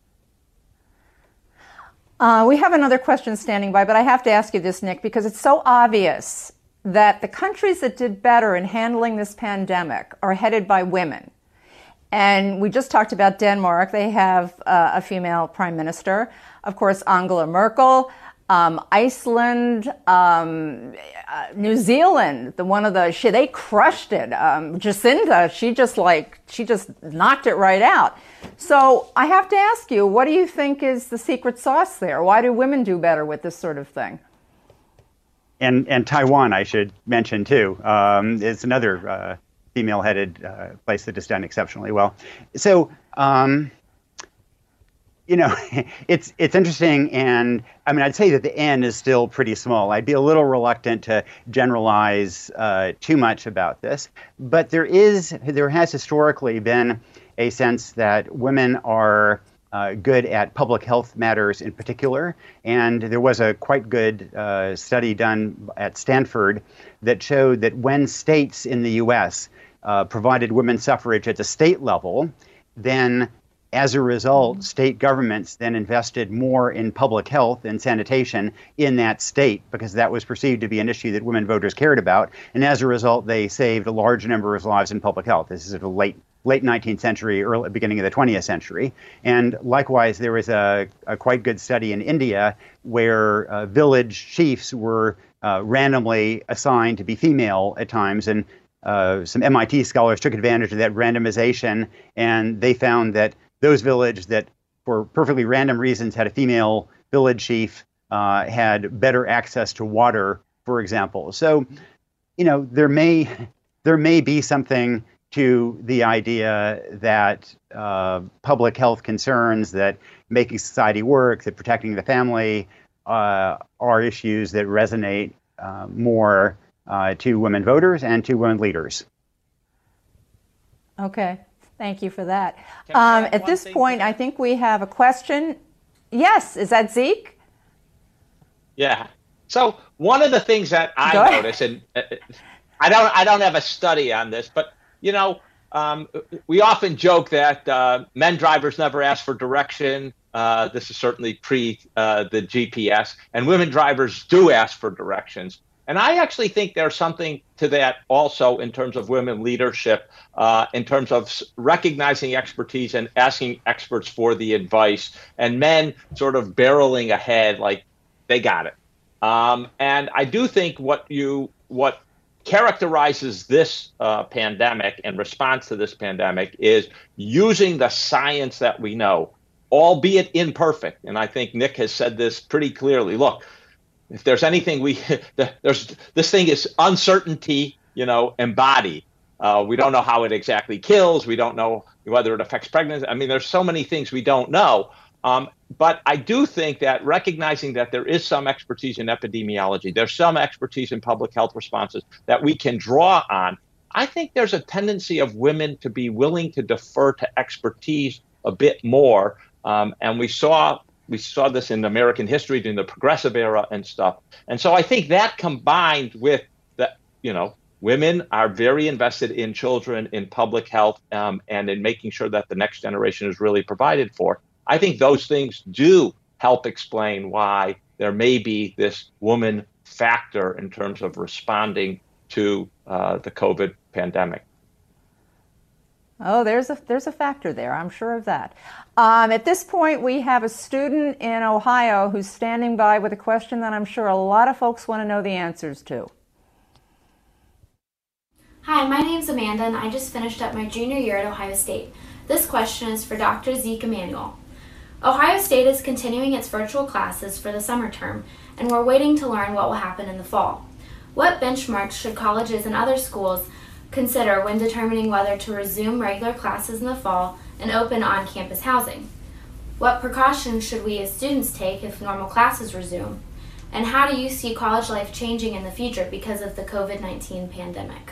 We have another question standing by, but I have to ask you this, Nick, because it's so obvious that the countries that did better in handling this pandemic are headed by women. And we just talked about Denmark. They have a female prime minister. Of course, Angela Merkel. Iceland, New Zealand, they crushed it. Jacinda, she just knocked it right out. So I have to ask you, what do you think is the secret sauce there? Why do women do better with this sort of thing? And Taiwan, I should mention too, is another female-headed place that has done exceptionally well. So, it's interesting, and I mean, I'd say that the N is still pretty small. I'd be a little reluctant to generalize too much about this, but there has historically been a sense that women are good at public health matters in particular, and there was a quite good study done at Stanford that showed that when states in the U.S. Provided women's suffrage at the state level, then as a result, state governments then invested more in public health and sanitation in that state because that was perceived to be an issue that women voters cared about. And as a result, they saved a large number of lives in public health. This is the late 19th century, early beginning of the 20th century. And likewise, there was a quite good study in India where village chiefs were randomly assigned to be female at times. And some MIT scholars took advantage of that randomization, and they found that those villages that, for perfectly random reasons, had a female village chief had better access to water, for example. So, there may be something to the idea that public health concerns, that making society work, that protecting the family are issues that resonate more to women voters and to women leaders. Okay. Thank you for that. At this point, I think we have a question. Yes, is that Zeke? Yeah. So one of the things that I notice, and I don't have a study on this, but we often joke that men drivers never ask for direction. This is certainly pre the GPS, and women drivers do ask for directions. And I actually think there's something to that also in terms of women leadership, in terms of recognizing expertise and asking experts for the advice, and men sort of barreling ahead like they got it. And I do think what characterizes this pandemic and response to this pandemic is using the science that we know, albeit imperfect. And I think Nick has said this pretty clearly. Look, if there's anything this thing is uncertainty, embodied. We don't know how it exactly kills. We don't know whether it affects pregnancy. I mean, there's so many things we don't know. But I do think that recognizing that there is some expertise in epidemiology, there's some expertise in public health responses that we can draw on. I think there's a tendency of women to be willing to defer to expertise a bit more. And we saw this in American history during the progressive era and stuff. And so I think that combined with that, women are very invested in children, in public health, and in making sure that the next generation is really provided for. I think those things do help explain why there may be this woman factor in terms of responding to the COVID pandemic. Oh, there's a factor there. I'm sure of that. At this point, we have a student in Ohio who's standing by with a question that I'm sure a lot of folks want to know the answers to. Hi, my name's Amanda, and I just finished up my junior year at Ohio State. This question is for Dr. Zeke Emanuel. Ohio State is continuing its virtual classes for the summer term, and we're waiting to learn what will happen in the fall. What benchmarks should colleges and other schools consider when determining whether to resume regular classes in the fall and open on-campus housing? What precautions should we as students take if normal classes resume? And how do you see college life changing in the future because of the COVID-19 pandemic?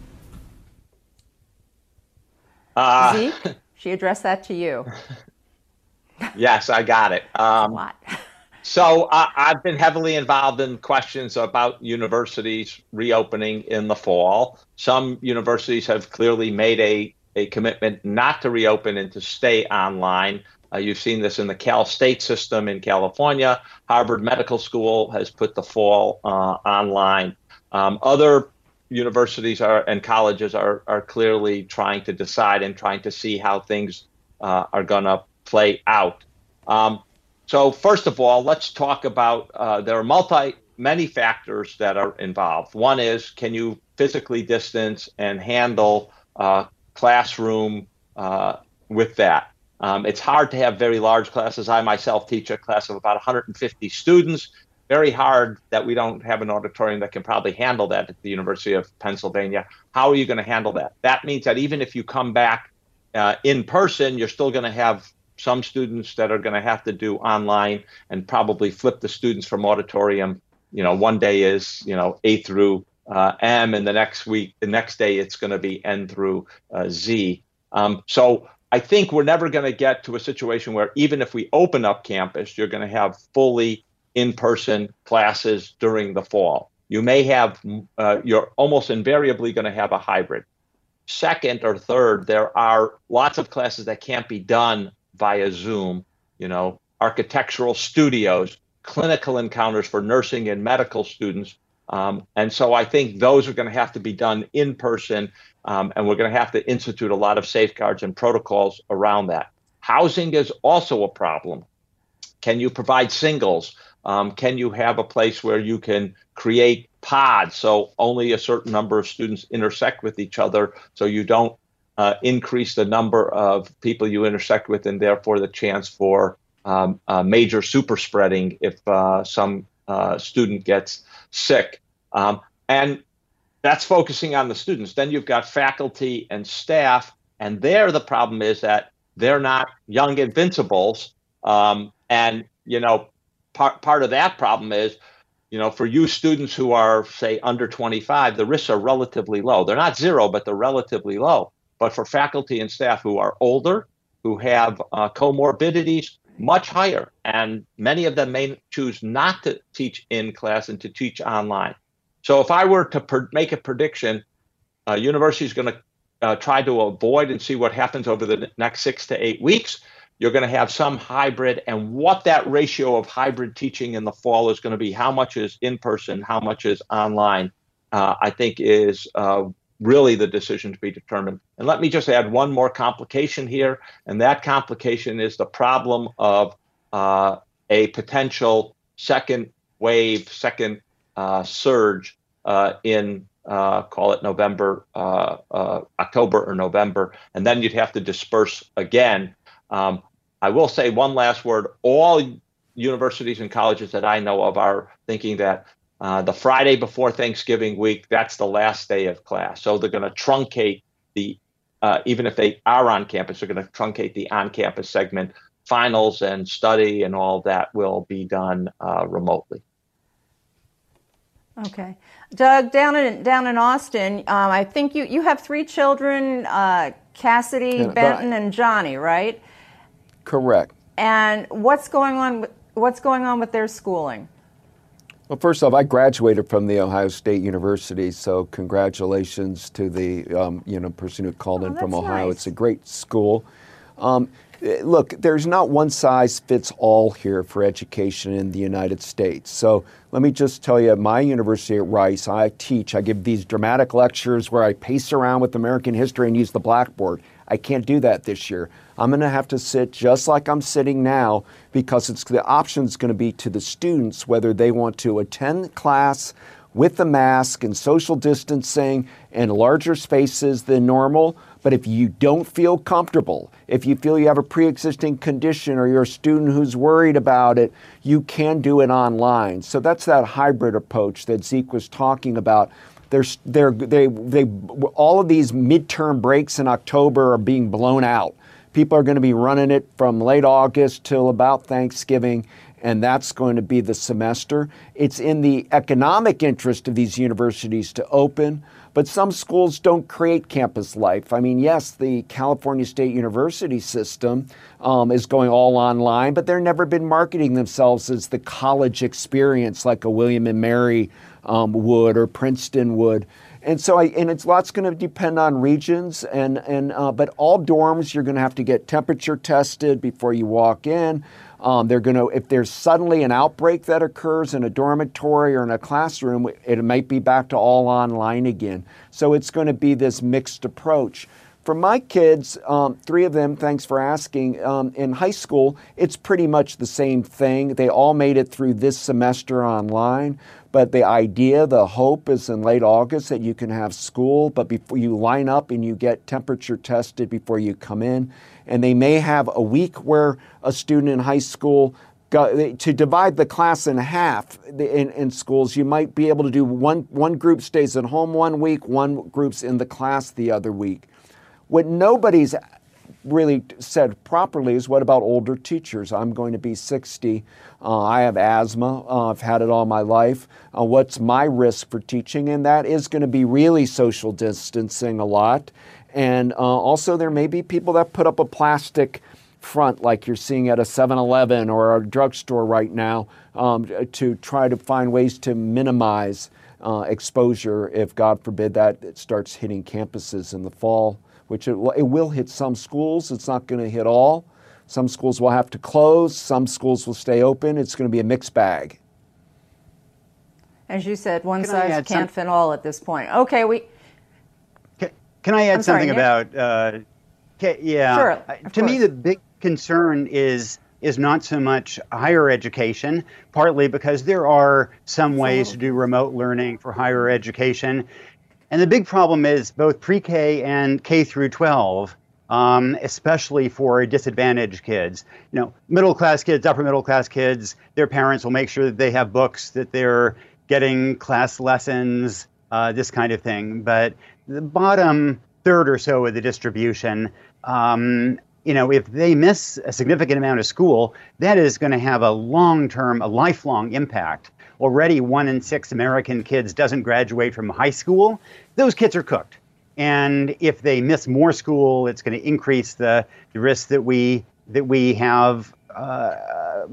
Zeke, she addressed that to you. Yes, I got it. So I've been heavily involved in questions about universities reopening in the fall. Some universities have clearly made a commitment not to reopen and to stay online. You've seen this in the Cal State system in California. Harvard Medical School has put the fall online. Other universities and colleges are clearly trying to decide and trying to see how things are going to play out. So first of all, let's talk about, there are many factors that are involved. One is, can you physically distance and handle classroom with that? It's hard to have very large classes. I myself teach a class of about 150 students. Very hard that we don't have an auditorium that can probably handle that at the University of Pennsylvania. How are you going to handle that? That means that even if you come back in person, you're still going to have some students that are going to have to do online and probably flip the students from auditorium. One day is, A through M, and the next day it's going to be N through Z. So I think we're never going to get to a situation where even if we open up campus, you're going to have fully in-person classes during the fall. You may have, you're almost invariably going to have a hybrid. Second or third, there are lots of classes that can't be done via Zoom, architectural studios, clinical encounters for nursing and medical students. And so I think those are going to have to be done in person, and we're going to have to institute a lot of safeguards and protocols around that. Housing is also a problem. Can you provide singles? Can you have a place where you can create pods so only a certain number of students intersect with each other, so you don't increase the number of people you intersect with, and therefore the chance for major super spreading if some student gets sick. And that's focusing on the students. Then you've got faculty and staff, and there the problem is that they're not young invincibles. And, part of that problem is, for you students who are, say, under 25, the risks are relatively low. They're not zero, but they're relatively low. But for faculty and staff who are older, who have comorbidities, much higher. And many of them may choose not to teach in class and to teach online. So if I were to make a prediction, university is going to try to avoid and see what happens over the next 6 to 8 weeks. You're going to have some hybrid, and what that ratio of hybrid teaching in the fall is going to be, how much is in person, how much is online, I think is really the decision to be determined. And let me just add one more complication here, and that complication is the problem of a potential second wave, second surge in call it November, October or November, and then you'd have to disperse again. I will say one last word. All universities and colleges that I know of are thinking that the Friday before Thanksgiving week, that's the last day of class. So they're going to truncate even if they are on campus, they're going to truncate the on-campus segment. Finals and study and all that will be done remotely. Okay. Doug, down in Austin, I think you have 3 children, Cassidy, Benton, and Johnny, right? Correct. And what's going on with their schooling? Well, first off, I graduated from the Ohio State University, so congratulations to the person who called in from Ohio. Nice. It's a great school. Look, there's not one size fits all here for education in the United States. So let me just tell you, at my university at Rice, I give these dramatic lectures where I pace around with American history and use the blackboard. I can't do that this year. I'm going to have to sit just like I'm sitting now, because the option's going to be to the students whether they want to attend class with the mask and social distancing and larger spaces than normal. But if you don't feel comfortable, if you feel you have a pre-existing condition or you're a student who's worried about it, you can do it online. So that's that hybrid approach that Zeke was talking about. All of these midterm breaks in October are being blown out. People are going to be running it from late August till about Thanksgiving, and that's going to be the semester. It's in the economic interest of these universities to open, but some schools don't create campus life. I mean, yes, the California State University system is going all online, but they've never been marketing themselves as the college experience like a William and Mary would or Princeton would. And so, it's lots going to depend on regions, but all dorms you're going to have to get temperature tested before you walk in. If there's suddenly an outbreak that occurs in a dormitory or in a classroom, it might be back to all online again. So it's going to be this mixed approach. For my kids, 3 of them, thanks for asking, in high school, it's pretty much the same thing. They all made it through this semester online, but the idea, the hope is in late August that you can have school, but before you line up and you get temperature tested before you come in. And they may have a week where a student in high school, to divide the class in half in schools, you might be able to do one group stays at home 1 week, one group's in the class the other week. What nobody's really said properly is, what about older teachers? I'm going to be 60. I have asthma. I've had it all my life. What's my risk for teaching? And that is going to be really social distancing a lot. And also there may be people that put up a plastic front like you're seeing at a 7-Eleven or a drugstore right now to try to find ways to minimize exposure if, God forbid, that it starts hitting campuses in the fall, which it will hit some schools. It's not going to hit all. Some schools will have to close. Some schools will stay open. It's going to be a mixed bag. As you said, one size can't fit all at this point. Okay, Can I add something about? Yeah. Sure. To me, the big concern is not so much higher education, partly because there are some ways to do remote learning for higher education. And the big problem is both pre-K and K through 12, especially for disadvantaged kids. You know, middle-class kids, upper-middle-class kids, their parents will make sure that they have books, that they're getting class lessons, this kind of thing. But the bottom third or so of the distribution, if they miss a significant amount of school, that is going to have a long-term, a lifelong impact. Already 1 in 6 American kids doesn't graduate from high school. Those kids are cooked. And if they miss more school, it's going to increase the risk that we have, a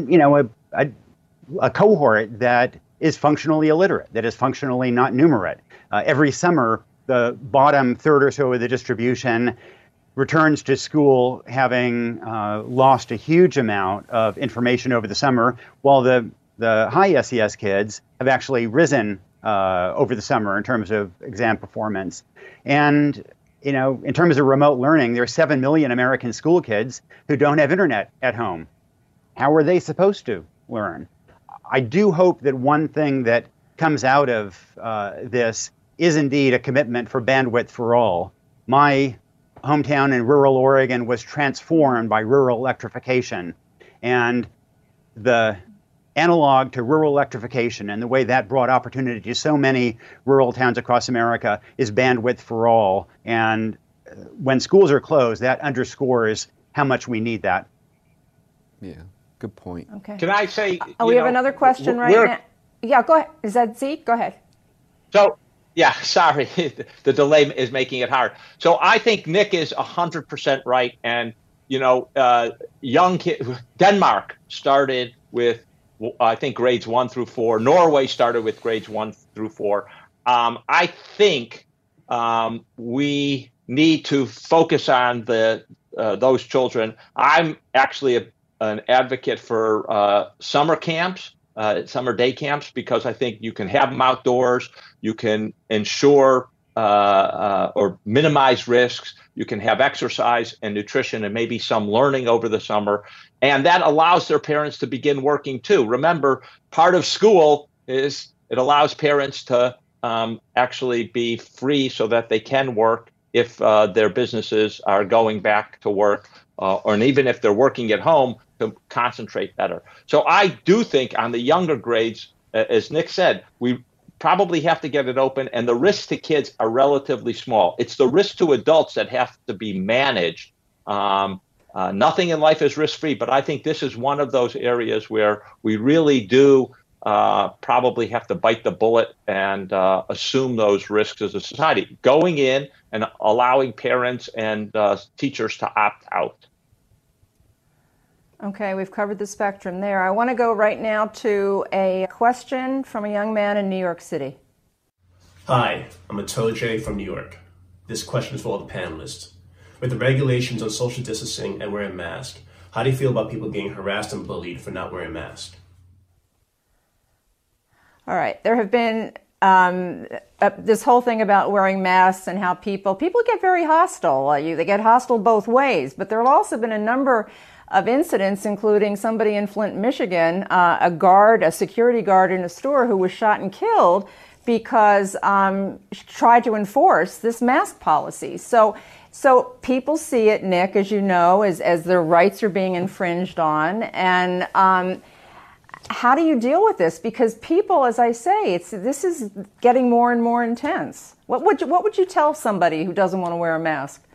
cohort that is functionally illiterate, that is functionally not numerate. Every summer, the bottom third or so of the distribution returns to school having lost a huge amount of information over the summer, while the high SES kids have actually risen over the summer in terms of exam performance. And, in terms of remote learning, there are 7 million American school kids who don't have internet at home. How are they supposed to learn? I do hope that one thing that comes out of this is indeed a commitment for bandwidth for all. My hometown in rural Oregon was transformed by rural electrification. And the analog to rural electrification and the way that brought opportunity to so many rural towns across America is bandwidth for all. And when schools are closed, that underscores how much we need that. Yeah, good point. Okay. Can I say? We have another question right now. Yeah, go ahead. Is that Zeke? Go ahead. So, yeah, sorry, the delay is making it hard. So I think Nick is 100% right. And, young kid, Denmark started with, I think, grades 1 through 4. Norway started with grades 1 through 4. I think we need to focus on those children. I'm actually an advocate for summer camps, summer day camps, because I think you can have them outdoors. You can ensure or minimize risks. You can have exercise and nutrition and maybe some learning over the summer. And that allows their parents to begin working too. Remember, part of school is it allows parents to actually be free so that they can work if their businesses are going back to work, or even if they're working at home, to concentrate better. So I do think on the younger grades, as Nick said, we probably have to get it open, and the risks to kids are relatively small. It's the risk to adults that have to be managed. Nothing in life is risk-free, but I think this is one of those areas where we really do probably have to bite the bullet and assume those risks as a society, going in and allowing parents and teachers to opt out. Okay, we've covered the spectrum there. I want to go right now to a question from a young man in New York City. Hi, I'm Atoje from New York. This question is for all the panelists. With the regulations on social distancing and wearing masks, how do you feel about people getting harassed and bullied for not wearing masks? All right, there have been this whole thing about wearing masks and how people get very hostile. They get hostile both ways. But there have also been a number of incidents, including somebody in Flint, Michigan, a security guard in a store who was shot and killed because tried to enforce this mask policy. So people see it, Nick, as you know, as their rights are being infringed on. And how do you deal with this? Because people, as I say, this is getting more and more intense. What would you tell somebody who doesn't want to wear a mask?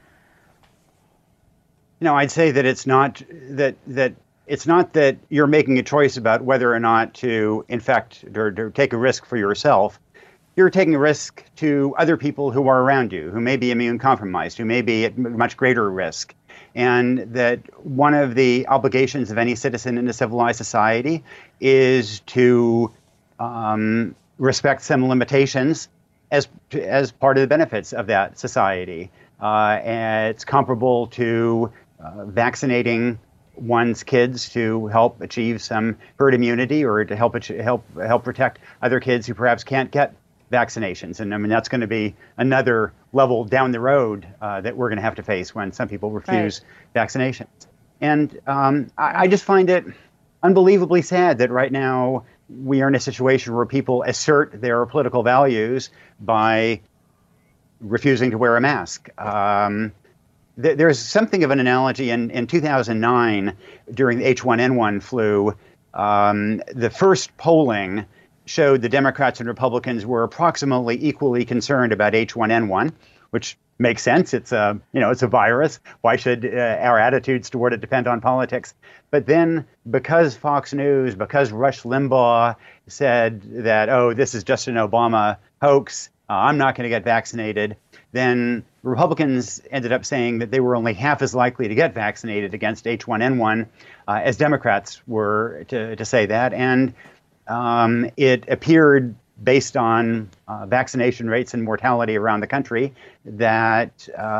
I'd say that it's not that you're making a choice about whether or not to infect or to take a risk for yourself. You're taking a risk to other people who are around you, who may be immune compromised, who may be at much greater risk. And that one of the obligations of any citizen in a civilized society is to respect some limitations as part of the benefits of that society. And it's comparable to vaccinating one's kids to help achieve some herd immunity or to help protect other kids who perhaps can't get vaccinations. And I mean, that's going to be another level down the road that we're going to have to face when some people refuse vaccinations. And I just find it unbelievably sad that right now we are in a situation where people assert their political values by refusing to wear a mask. There's something of an analogy in 2009 during the H1N1 flu. The first polling showed the Democrats and Republicans were approximately equally concerned about H1N1, which makes sense. It's a virus. Why should our attitudes toward it depend on politics? But then, because Fox News, because Rush Limbaugh said that, this is just an Obama hoax, I'm not going to get vaccinated, then Republicans ended up saying that they were only half as likely to get vaccinated against H1N1 as Democrats were to say that. And it appeared, based on vaccination rates and mortality around the country, that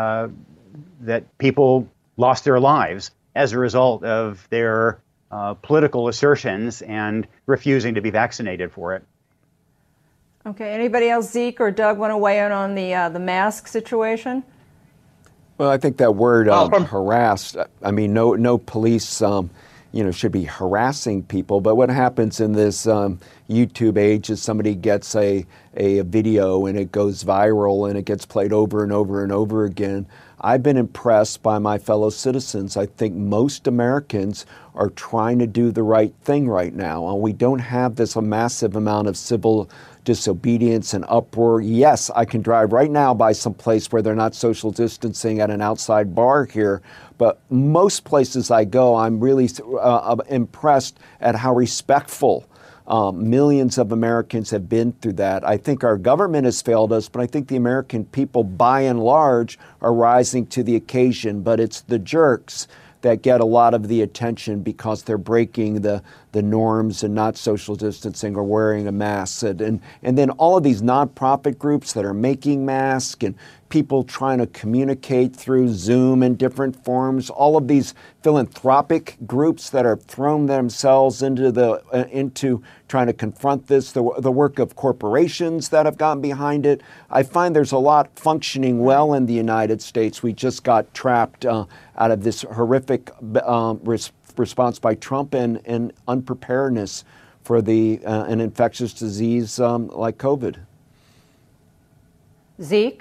people lost their lives as a result of their political assertions and refusing to be vaccinated for it. Okay. Anybody else, Zeke or Doug, want to weigh in on the mask situation? Well, I think that word harassed. I mean, no police. Should be harassing people. But what happens in this YouTube age is somebody gets a video and it goes viral and it gets played over and over and over again. I've been impressed by my fellow citizens. I think most Americans are trying to do the right thing right now. And we don't have this massive amount of civil disobedience and uproar. Yes, I can drive right now by some place where they're not social distancing at an outside bar here, but most places I go, I'm really impressed at how respectful millions of Americans have been through that. I think our government has failed us, but I think the American people, by and large, are rising to the occasion. But it's the jerks that get a lot of the attention because they're breaking the norms and not social distancing or wearing a mask. And then all of these nonprofit groups that are making masks and people trying to communicate through Zoom in different forms, all of these philanthropic groups that are thrown themselves into trying to confront this, the work of corporations that have gotten behind it. I find there's a lot functioning well in the United States. We just got trapped out of this horrific response by Trump and unpreparedness for an infectious disease like COVID. Zeke?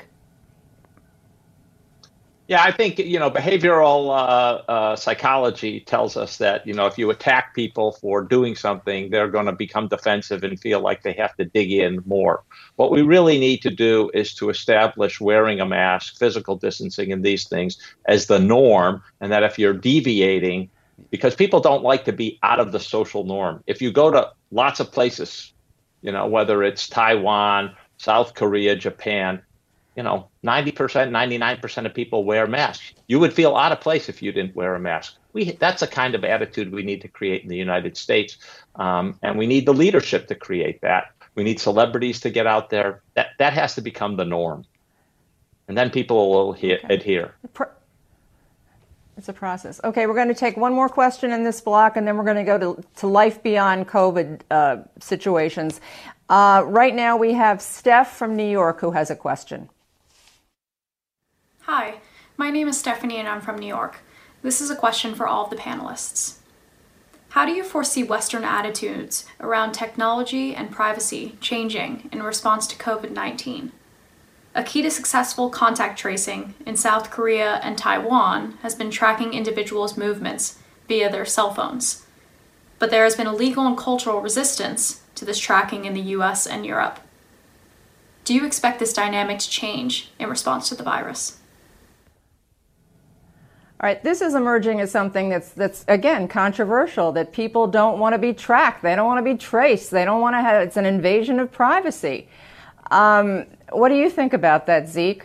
Yeah, I think, behavioral psychology tells us that, if you attack people for doing something, they're going to become defensive and feel like they have to dig in more. What we really need to do is to establish wearing a mask, physical distancing, and these things as the norm, and that if you're deviating, because people don't like to be out of the social norm. If you go to lots of places, whether it's Taiwan, South Korea, Japan, 90%, 99% of people wear masks. You would feel out of place if you didn't wear a mask. That's a kind of attitude we need to create in the United States. And we need the leadership to create that. We need celebrities to get out there. That has to become the norm. And then people will adhere. It's a process. Okay, we're going to take one more question in this block, and then we're going to go to life beyond COVID situations. Right now we have Steph from New York who has a question. Hi, my name is Stephanie and I'm from New York. This is a question for all of the panelists. How do you foresee Western attitudes around technology and privacy changing in response to COVID-19? A key to successful contact tracing in South Korea and Taiwan has been tracking individuals' movements via their cell phones. But there has been a legal and cultural resistance to this tracking in the US and Europe. Do you expect this dynamic to change in response to the virus? All right, this is emerging as something that's again controversial, that people don't want to be tracked, they don't want to be traced, they don't want to have, it's an invasion of privacy. What do you think about that, Zeke?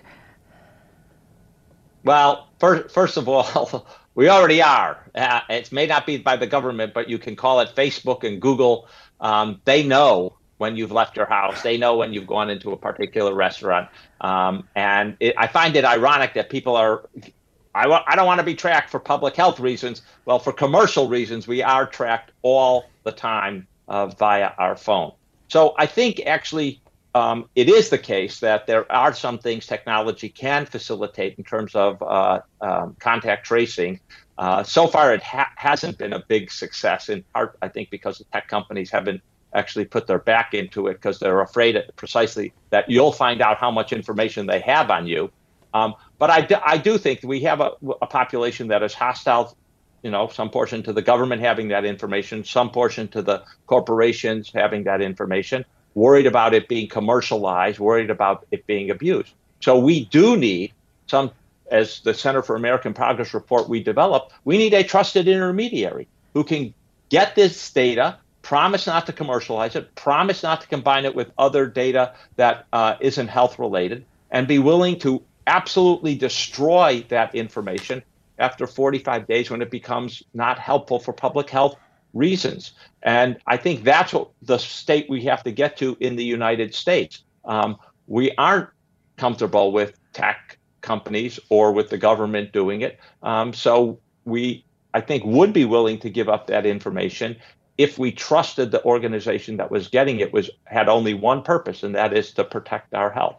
Well, first of all, we already are. It may not be by the government, but you can call it Facebook and Google. They know when you've left your house. They know when you've gone into a particular restaurant. I find it ironic that people are, I don't want to be tracked for public health reasons. Well, for commercial reasons, we are tracked all the time via our phone. So I think actually it is the case that there are some things technology can facilitate in terms of contact tracing. So far, it hasn't been a big success, in part, I think, because the tech companies haven't actually put their back into it because they're afraid precisely that you'll find out how much information they have on you. But I do think we have a population that is hostile, some portion to the government having that information, some portion to the corporations having that information, worried about it being commercialized, worried about it being abused. So we do need as the Center for American Progress report we developed, we need a trusted intermediary who can get this data, promise not to commercialize it, promise not to combine it with other data that isn't health related, and be willing to absolutely destroy that information after 45 days when it becomes not helpful for public health reasons. And I think that's what the state we have to get to in the United States. We aren't comfortable with tech companies or with the government doing it. So we, I think, would be willing to give up that information if we trusted the organization that was getting it had only one purpose, and that is to protect our health.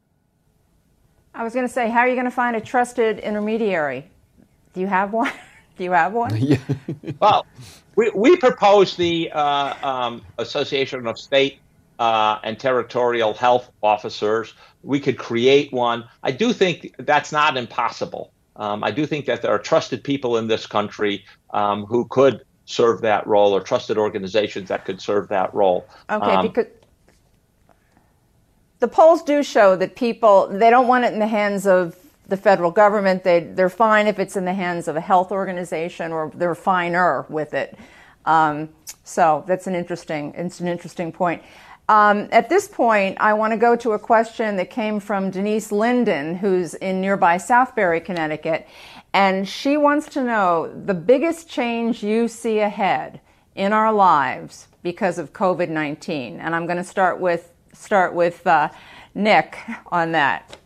I was going to say, how are you going to find a trusted intermediary? Do you have one? Do you have one? Yeah. Well, we proposed the Association of State and Territorial Health Officers. We could create one. I do think that's not impossible. I do think that there are trusted people in this country who could serve that role, or trusted organizations that could serve that role. Okay, because the polls do show that people, they don't want it in the hands of the federal government. They're fine if it's in the hands of a health organization, or they're finer with it. So that's an interesting point. At this point, I want to go to a question that came from Denise Linden, who's in nearby Southbury, Connecticut. And she wants to know the biggest change you see ahead in our lives because of COVID-19. And I'm going to start with Nick on that.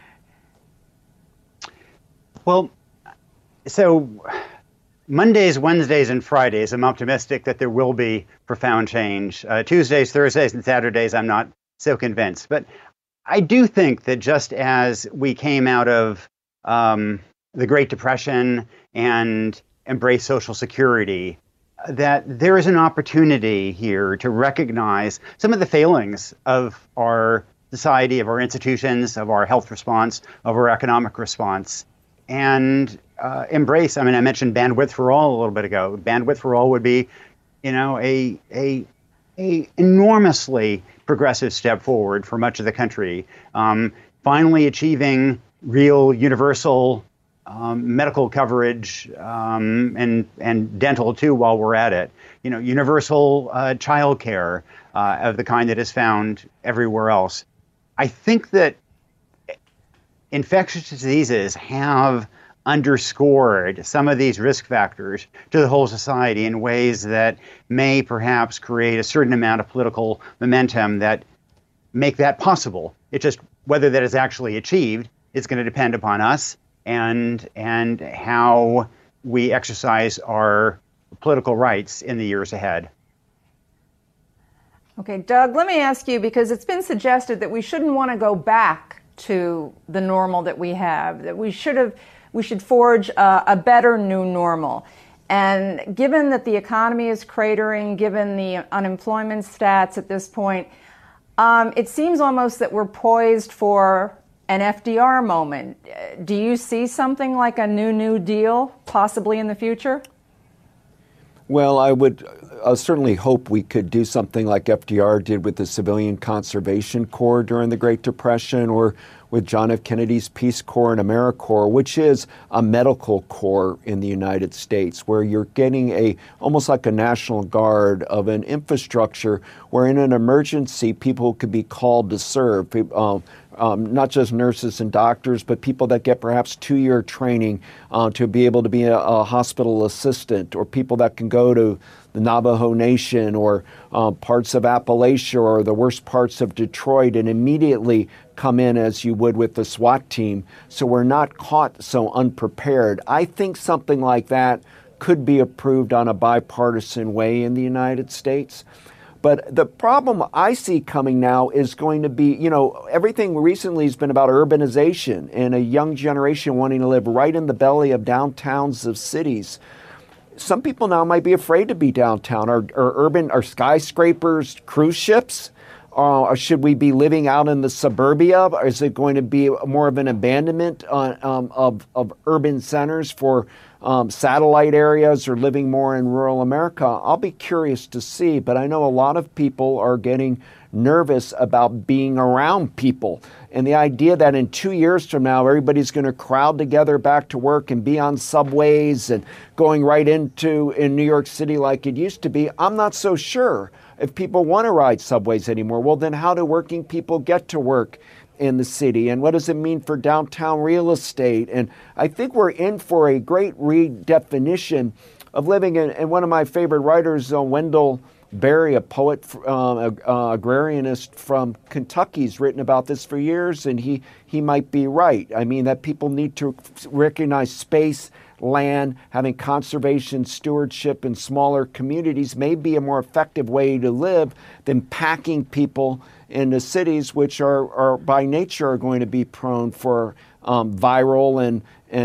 Well, so Mondays, Wednesdays, and Fridays, I'm optimistic that there will be profound change. Tuesdays, Thursdays, and Saturdays, I'm not so convinced. But I do think that just as we came out of the Great Depression and embraced Social Security, that there is an opportunity here to recognize some of the failings of our society, of our institutions, of our health response, of our economic response, and embrace. I mean, I mentioned Bandwidth for All a little bit ago. Bandwidth for All would be, a enormously progressive step forward for much of the country. Finally achieving real universal medical coverage and dental too while we're at it. Universal child care of the kind that is found everywhere else. I think that infectious diseases have underscored some of these risk factors to the whole society in ways that may perhaps create a certain amount of political momentum that make that possible. It's just whether that is actually achieved is going to depend upon us and how we exercise our political rights in the years ahead. Okay, Doug, let me ask you, because it's been suggested that we shouldn't want to go back to the normal that we have, that we should forge a better new normal. And given that the economy is cratering, given the unemployment stats at this point, it seems almost that we're poised for an FDR moment. Do you see something like a New Deal possibly in the future? Well, I would certainly hope we could do something like FDR did with the Civilian Conservation Corps during the Great Depression, or with John F. Kennedy's Peace Corps and AmeriCorps, which is a medical corps in the United States, where you're getting almost like a National Guard of an infrastructure where in an emergency people could be called to serve. Not just nurses and doctors, but people that get perhaps 2-year training to be able to be a hospital assistant, or people that can go to the Navajo Nation or parts of Appalachia or the worst parts of Detroit and immediately come in as you would with the SWAT team. So we're not caught so unprepared. I think something like that could be approved on a bipartisan way in the United States. But the problem I see coming now is going to be, everything recently has been about urbanization and a young generation wanting to live right in the belly of downtowns of cities. Some people now might be afraid to be downtown. Are skyscrapers cruise ships? Or should we be living out in the suburbia? Or is it going to be more of an abandonment of urban centers for satellite areas, or living more in rural America? I'll be curious to see, but I know a lot of people are getting nervous about being around people. And the idea that in 2 years from now, everybody's going to crowd together back to work and be on subways and going right in New York City like it used to be, I'm not so sure if people want to ride subways anymore. Well, then how do working people get to work in the city? And what does it mean for downtown real estate? And I think we're in for a great redefinition of living. And one of my favorite writers, Wendell Berry, a poet, agrarianist from Kentucky, has written about this for years, and he might be right. I mean, that people need to recognize space, land, having conservation, stewardship in smaller communities may be a more effective way to live than packing people into cities, which are by nature are going to be prone for viral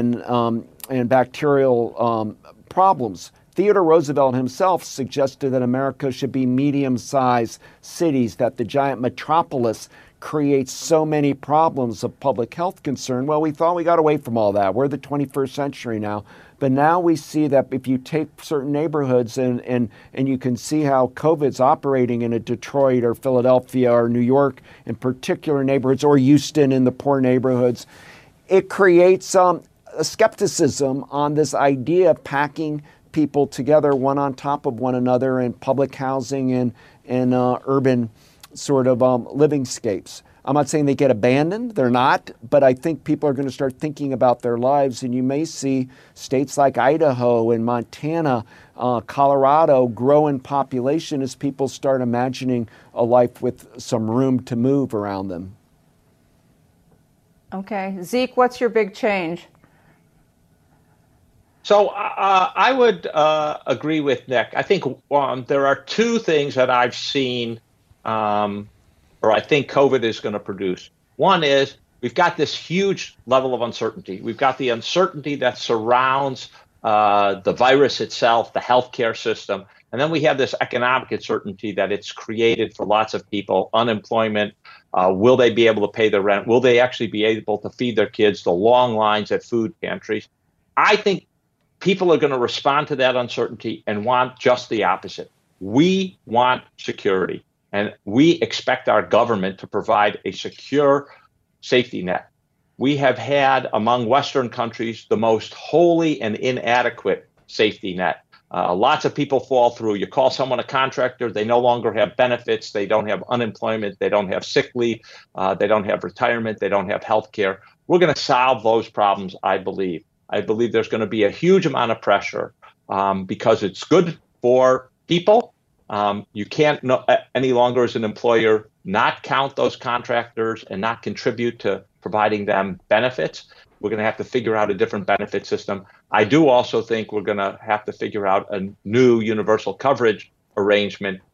and bacterial problems. Theodore Roosevelt himself suggested that America should be medium-sized cities, that the giant metropolis creates so many problems of public health concern. Well, we thought we got away from all that. We're the 21st century now. But now we see that if you take certain neighborhoods and you can see how COVID's operating in a Detroit or Philadelphia or New York in particular neighborhoods, or Houston in the poor neighborhoods, it creates a skepticism on this idea of packing people together one on top of one another in public housing and urban sort of livingscapes. I'm not saying they get abandoned, they're not, but I think people are going to start thinking about their lives, and you may see states like Idaho and Montana, Colorado grow in population as people start imagining a life with some room to move around them. Okay. Zeke, what's your big change? So I would agree with Nick. I think there are two things that I've seen, or I think COVID is going to produce. One is we've got this huge level of uncertainty. We've got the uncertainty that surrounds the virus itself, the healthcare system, and then we have this economic uncertainty that it's created for lots of people. Unemployment. Will they be able to pay their rent? Will they actually be able to feed their kids? The long lines at food pantries. I think people are going to respond to that uncertainty and want just the opposite. We want security, and we expect our government to provide a secure safety net. We have had, among Western countries, the most wholly and inadequate safety net. Lots of people fall through. You call someone a contractor, they no longer have benefits, they don't have unemployment, they don't have sick leave, they don't have retirement, they don't have health care. We're going to solve those problems, I believe. I believe there's going to be a huge amount of pressure because it's good for people. You can't any longer as an employer not count those contractors and not contribute to providing them benefits. We're going to have to figure out a different benefit system. I do also think we're going to have to figure out a new universal coverage arrangement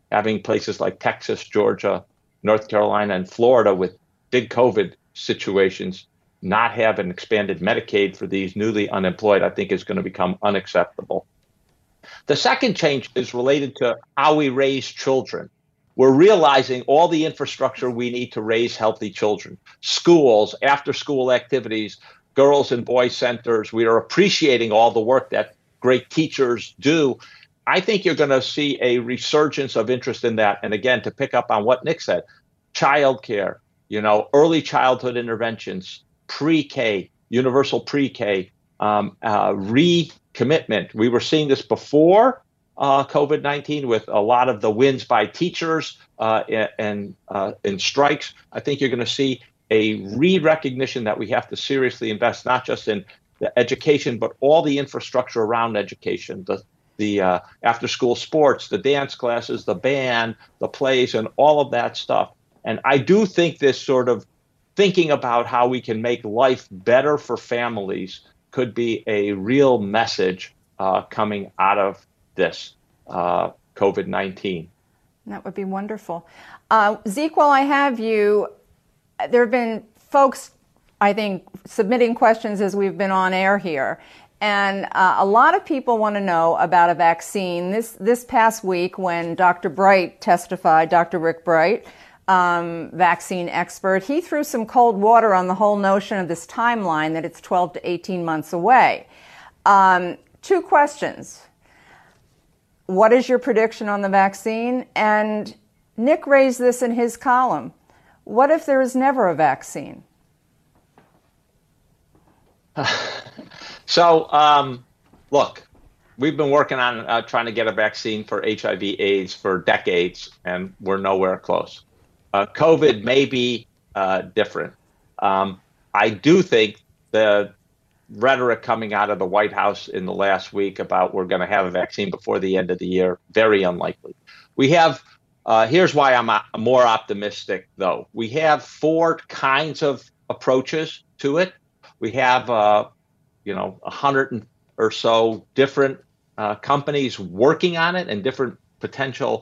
having places like Texas, Georgia, North Carolina, and Florida with big COVID situations not have an expanded Medicaid for these newly unemployed, I think is going to become unacceptable. The second change is related to how we raise children. We're realizing all the infrastructure we need to raise healthy children, schools, after-school activities, girls and boys centers. We are appreciating all the work that great teachers do. I think you're going to see a resurgence of interest in that. And again, to pick up on what Nick said, childcare, early childhood interventions, pre-K, universal pre-K, recommitment. We were seeing this before COVID-19 with a lot of the wins by teachers and strikes. I think you're going to see a re-recognition that we have to seriously invest not just in the education, but all the infrastructure around education, the after-school sports, the dance classes, the band, the plays, and all of that stuff. And I do think this sort of thinking about how we can make life better for families could be a real message coming out of this COVID-19. That would be wonderful. Zeke, while I have you, there have been folks, I think, submitting questions as we've been on air here. And a lot of people want to know about a vaccine. This past week when Dr. Bright testified, Dr. Rick Bright, vaccine expert, he threw some cold water on the whole notion of this timeline that it's 12 to 18 months away. Two questions. What is your prediction on the vaccine? And Nick raised this in his column. What if there is never a vaccine? So, look, we've been working on trying to get a vaccine for HIV/AIDS for decades, and we're nowhere close. COVID may be different. I do think the rhetoric coming out of the White House in the last week about we're going to have a vaccine before the end of the year, very unlikely. We have, here's why I'm more optimistic, though. We have four kinds of approaches to it. We have 100 or so different companies working on it and different potential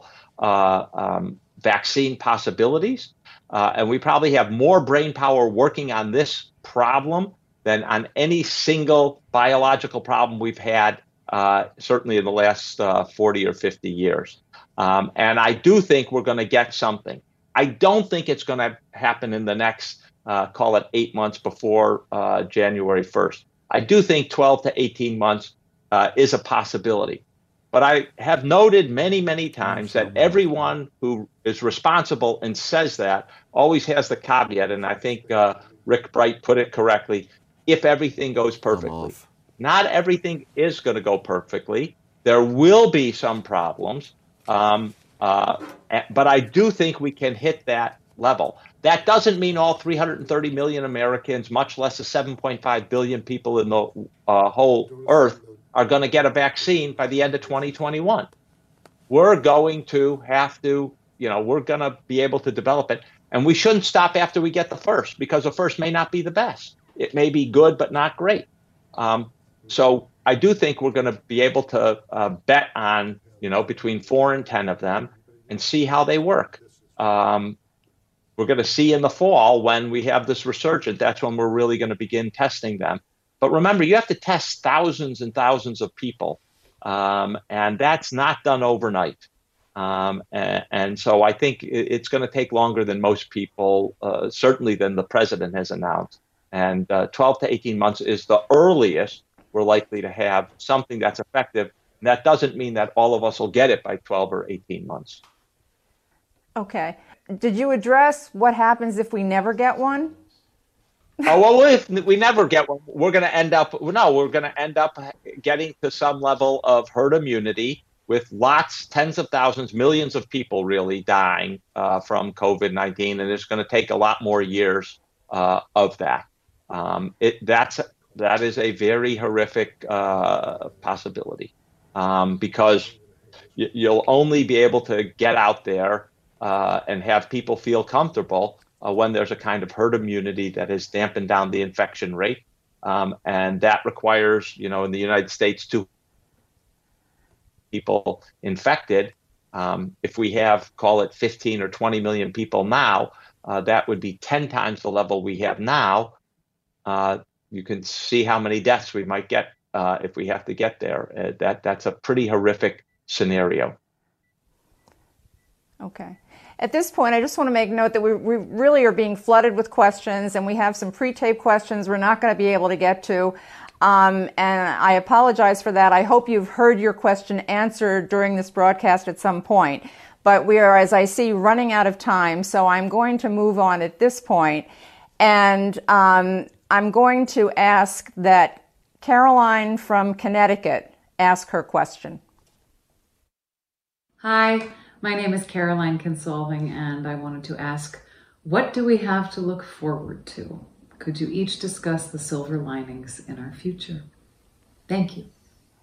vaccine possibilities. And we probably have more brain power working on this problem than on any single biological problem we've had, certainly in the last 40 or 50 years. And I do think we're going to get something. I don't think it's going to happen in the next, call it 8 months before January 1st. I do think 12 to 18 months is a possibility. But I have noted many, many times that everyone who is responsible and says that always has the caveat, and I think Rick Bright put it correctly, if everything goes perfectly. Not everything is going to go perfectly. There will be some problems, but I do think we can hit that level. That doesn't mean all 330 million Americans, much less the 7.5 billion people in the whole earth, are going to get a vaccine by the end of 2021. We're going to have to, we're going to be able to develop it. And we shouldn't stop after we get the first, because the first may not be the best. It may be good, but not great. So I do think we're going to be able to bet on, between 4 and 10 of them and see how they work. We're going to see in the fall when we have this resurgence, that's when we're really going to begin testing them. But remember, you have to test thousands and thousands of people, and that's not done overnight. And so I think it's going to take longer than most people, certainly than the president has announced. And 12 to 18 months is the earliest we're likely to have something that's effective. And that doesn't mean that all of us will get it by 12 or 18 months. Okay. Did you address what happens if we never get one? Well, if we never get one, we're going to end up getting to some level of herd immunity with tens of thousands, millions of people really dying from COVID-19. And it's going to take a lot more years of that. That is a very horrific possibility because you'll only be able to get out there and have people feel comfortable when there's a kind of herd immunity that has dampened down the infection rate. And that requires, in the United States, 2 people infected. If we have, call it 15 or 20 million people now, that would be 10 times the level we have now. You can see how many deaths we might get if we have to get there. That's a pretty horrific scenario. Okay. At this point, I just want to make note that we really are being flooded with questions, and we have some pre-taped questions we're not going to be able to get to. And I apologize for that. I hope you've heard your question answered during this broadcast at some point. But we are, as I see, running out of time, so I'm going to move on at this point. And I'm going to ask that Caroline from Connecticut ask her question. Hi, my name is Caroline Consolving, and I wanted to ask, what do we have to look forward to? Could you each discuss the silver linings in our future? Thank you.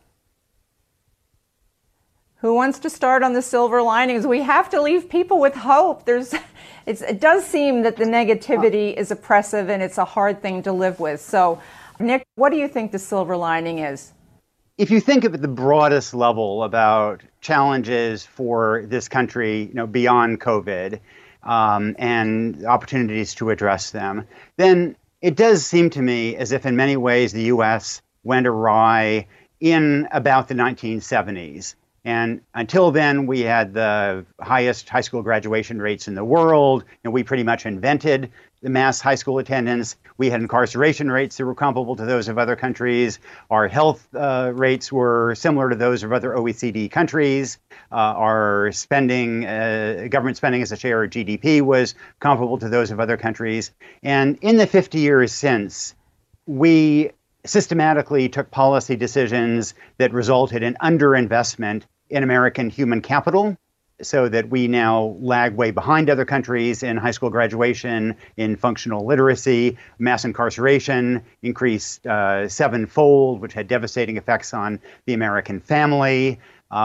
Who wants to start on the silver linings? We have to leave people with hope. It does seem that the negativity is oppressive and it's a hard thing to live with. So, Nick, what do you think the silver lining is? If you think of at the broadest level about challenges for this country, beyond COVID, and opportunities to address them, then it does seem to me as if in many ways the U.S. went awry in about the 1970s. And until then, we had the highest high school graduation rates in the world, and we pretty much invented the mass high school attendance. We had incarceration rates that were comparable to those of other countries. Our health rates were similar to those of other OECD countries. Our spending, government spending as a share of GDP was comparable to those of other countries. And in the 50 years since, we systematically took policy decisions that resulted in underinvestment in American human capital, so that we now lag way behind other countries in high school graduation, in functional literacy. Mass incarceration increased sevenfold, which had devastating effects on the American family.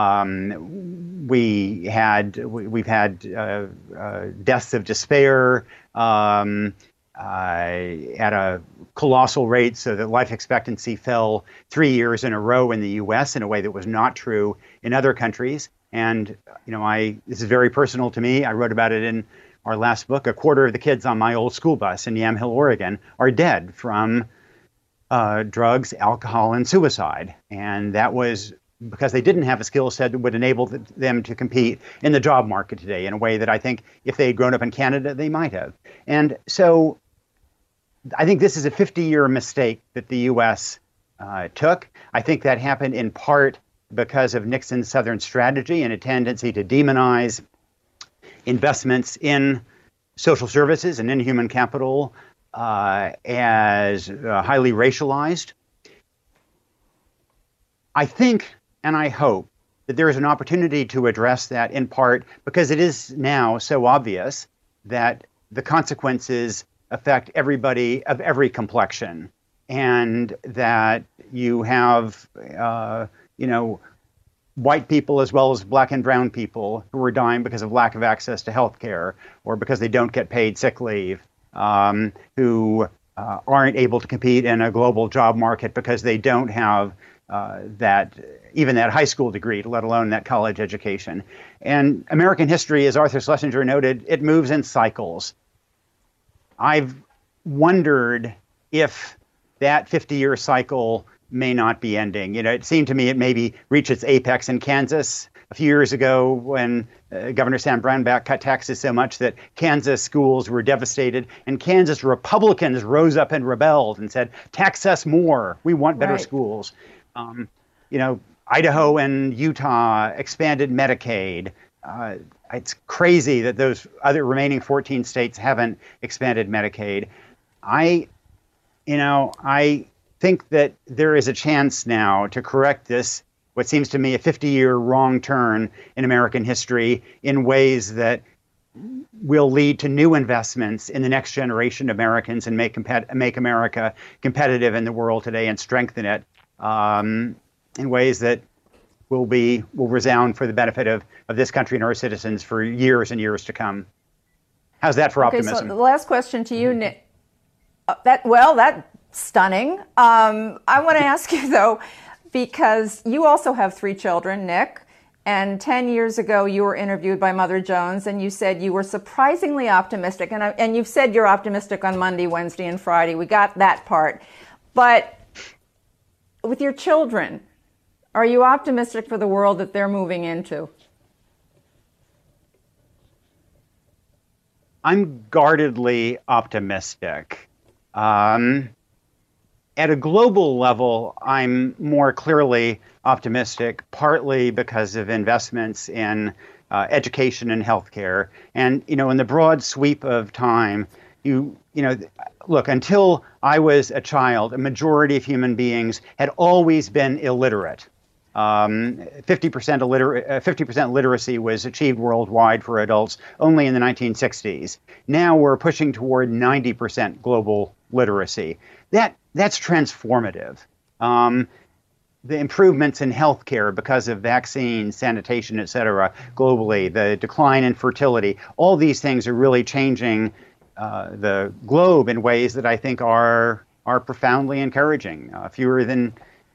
We've had deaths of despair at a colossal rate, so that life expectancy fell 3 years in a row in the U.S. in a way that was not true in other countries. And, this is very personal to me. I wrote about it in our last book. A quarter of the kids on my old school bus in Yamhill, Oregon, are dead from drugs, alcohol, and suicide. And that was because they didn't have a skill set that would enable them to compete in the job market today in a way that I think if they had grown up in Canada, they might have. And so I think this is a 50-year mistake that the U.S. took. I think that happened in part because of Nixon's Southern strategy and a tendency to demonize investments in social services and in human capital as highly racialized. I think and I hope that there is an opportunity to address that, in part because it is now so obvious that the consequences affect everybody of every complexion, and that you have white people as well as black and brown people who are dying because of lack of access to health care or because they don't get paid sick leave, who aren't able to compete in a global job market because they don't have that high school degree, let alone that college education. And American history, as Arthur Schlesinger noted, it moves in cycles. I've wondered if that 50-year cycle may not be ending. It seemed to me it maybe reached its apex in Kansas a few years ago when Governor Sam Brownback cut taxes so much that Kansas schools were devastated, and Kansas Republicans rose up and rebelled and said, tax us more, we want better schools. Idaho and Utah expanded Medicaid. It's crazy that those other remaining 14 states haven't expanded Medicaid. I think that there is a chance now to correct this, what seems to me a 50-year wrong turn in American history, in ways that will lead to new investments in the next generation of Americans and make America competitive in the world today and strengthen it in ways that will resound for the benefit of this country and our citizens for years and years to come. How's that for optimism? So the last question to you, Nick. That's stunning. I want to ask you, though, because you also have 3 children, Nick. And 10 years ago, you were interviewed by Mother Jones, and you said you were surprisingly optimistic. And you've said you're optimistic on Monday, Wednesday, and Friday. We got that part. But with your children, are you optimistic for the world that they're moving into? I'm guardedly optimistic. At a global level, I'm more clearly optimistic, partly because of investments in education and healthcare. And, in the broad sweep of time, look, until I was a child, a majority of human beings had always been illiterate. 50% literacy was achieved worldwide for adults only in the 1960s. Now we're pushing toward 90% global literacy. That's transformative. The improvements in healthcare because of vaccines, sanitation, et cetera, globally, the decline in fertility, all these things are really changing the globe in ways that I think are profoundly encouraging. Fewer than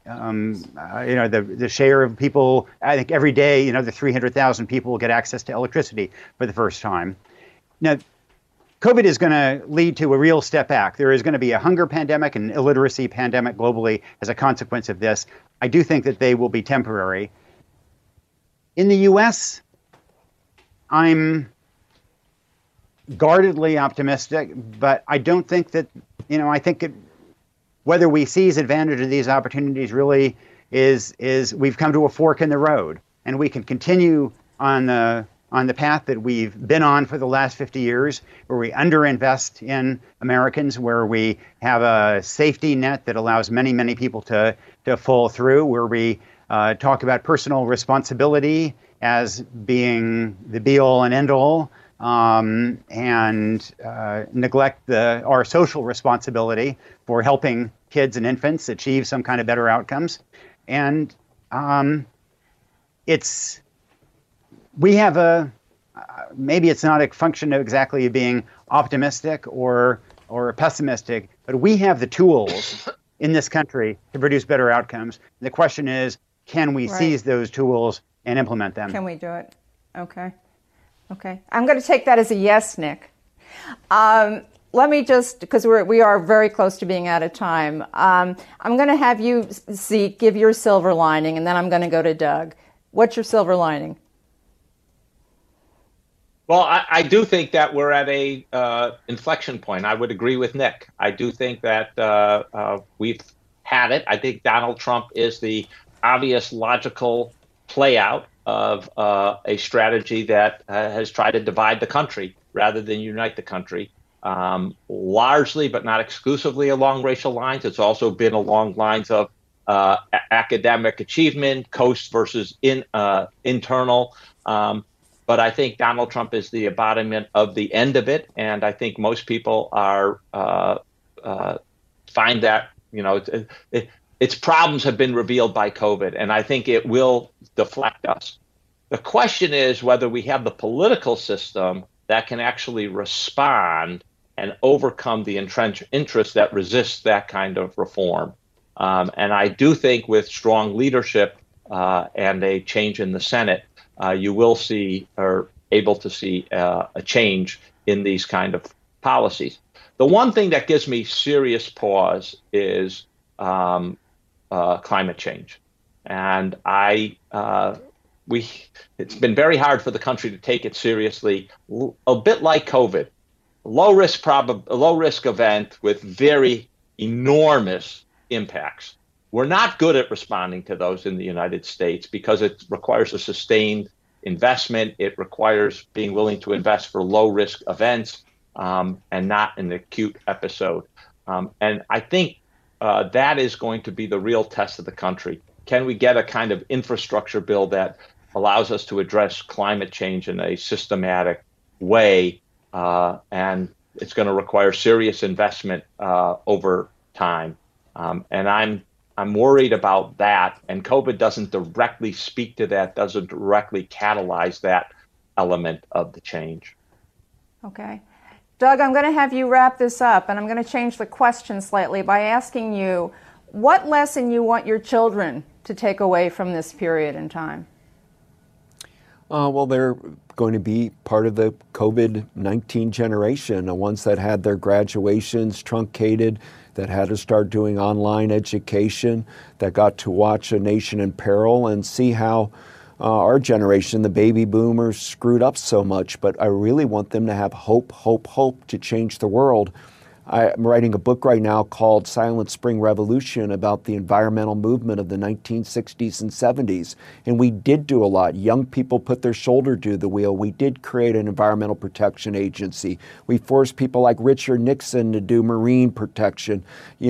the share of people, I think every day, the 300,000 people will get access to electricity for the first time. Now, COVID is going to lead to a real step back. There is going to be a hunger pandemic and illiteracy pandemic globally as a consequence of this. I do think that they will be temporary. In the U.S., I'm guardedly optimistic, but I don't think that, I think whether we seize advantage of these opportunities really is we've come to a fork in the road, and we can continue on the path that we've been on for the last 50 years, where we underinvest in Americans, where we have a safety net that allows many, many people to fall through, where we talk about personal responsibility as being the be-all and end-all, and neglect our social responsibility for helping kids and infants achieve some kind of better outcomes. And we have maybe it's not a function of exactly being optimistic or pessimistic, but we have the tools in this country to produce better outcomes. And the question is, can we seize those tools and implement them? Can we do it? Okay. I'm going to take that as a yes, Nick. Let me just, because we are very close to being out of time, I'm going to have you, Zeke, give your silver lining, and then I'm going to go to Doug. What's your silver lining? Well, I do think that we're at a inflection point. I would agree with Nick. I do think that we've had it. I think Donald Trump is the obvious logical play out of a strategy that has tried to divide the country rather than unite the country, largely but not exclusively along racial lines. It's also been along lines of academic achievement, coast versus internal. But I think Donald Trump is the embodiment of the end of it, and I think most people are find that its problems have been revealed by COVID, and I think it will deflect us. The question is whether we have the political system that can actually respond and overcome the entrenched interests that resist that kind of reform. And I do think with strong leadership and a change in the Senate, you will see or able to see a change in these kind of policies. The one thing that gives me serious pause is climate change. And it's been very hard for the country to take it seriously, a bit like COVID. Low risk event with very enormous impacts. We're not good at responding to those in the United States because it requires a sustained investment. It requires being willing to invest for low risk events and not an acute episode. And I think that is going to be the real test of the country. Can we get a kind of infrastructure bill that allows us to address climate change in a systematic way? And it's going to require serious investment over time. And I'm worried about that. And COVID doesn't directly speak to that, doesn't directly catalyze that element of the change. Okay. Doug, I'm going to have you wrap this up, and I'm going to change the question slightly by asking you what lesson you want your children to take away from this period in time. Well, they're going to be part of the COVID-19 generation, the ones that had their graduations truncated, that had to start doing online education, that got to watch a nation in peril and see how our generation, the baby boomers, screwed up so much. But I really want them to have hope to change the world. I'm writing a book right now called Silent Spring Revolution about the environmental movement of the 1960s and 70s. And we did do a lot. Young people put their shoulder to the wheel. We did create an environmental protection agency. We forced people like Richard Nixon to do marine protection.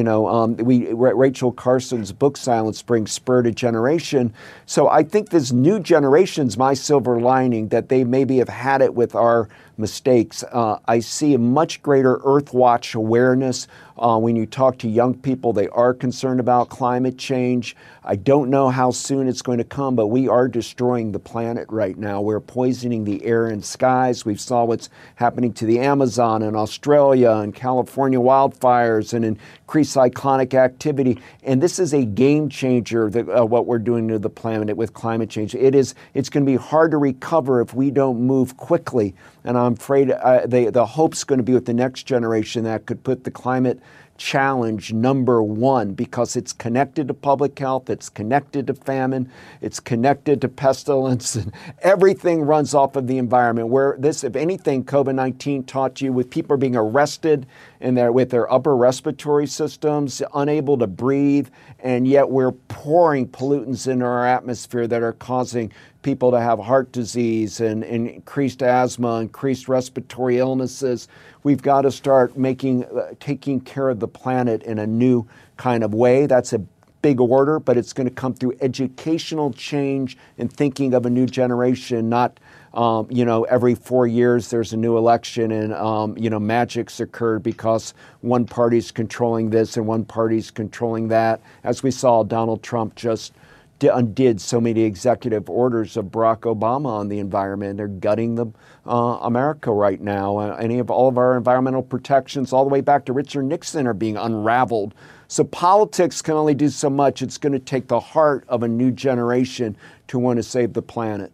Rachel Carson's book, Silent Spring, spurred a generation. So I think this new generation's my silver lining, that they maybe have had it with our mistakes. I see a much greater Earthwatch awareness. When you talk to young people, they are concerned about climate change. I don't know how soon it's going to come, but we are destroying the planet right now. We're poisoning the air and skies. We saw what's happening to the Amazon and Australia and California wildfires and increased cyclonic activity. And this is a game changer, what we're doing to the planet with climate change. It's going to be hard to recover if we don't move quickly. And I'm afraid the hope's going to be with the next generation that could put the climate challenge number one, because it's connected to public health, it's connected to famine, it's connected to pestilence, and everything runs off of the environment. Where this, if anything, COVID-19 taught you, with people being arrested with their upper respiratory systems, unable to breathe, and yet we're pouring pollutants into our atmosphere that are causing people to have heart disease and increased asthma, increased respiratory illnesses. We've got to start taking care of the planet in a new kind of way. That's a big order, but it's going to come through educational change and thinking of a new generation, not every 4 years there's a new election and, magic's occurred because one party's controlling this and one party's controlling that. As we saw, Donald Trump just undid so many executive orders of Barack Obama on the environment. They're gutting America right now. All of our environmental protections, all the way back to Richard Nixon, are being unraveled. So politics can only do so much. It's going to take the heart of a new generation to want to save the planet.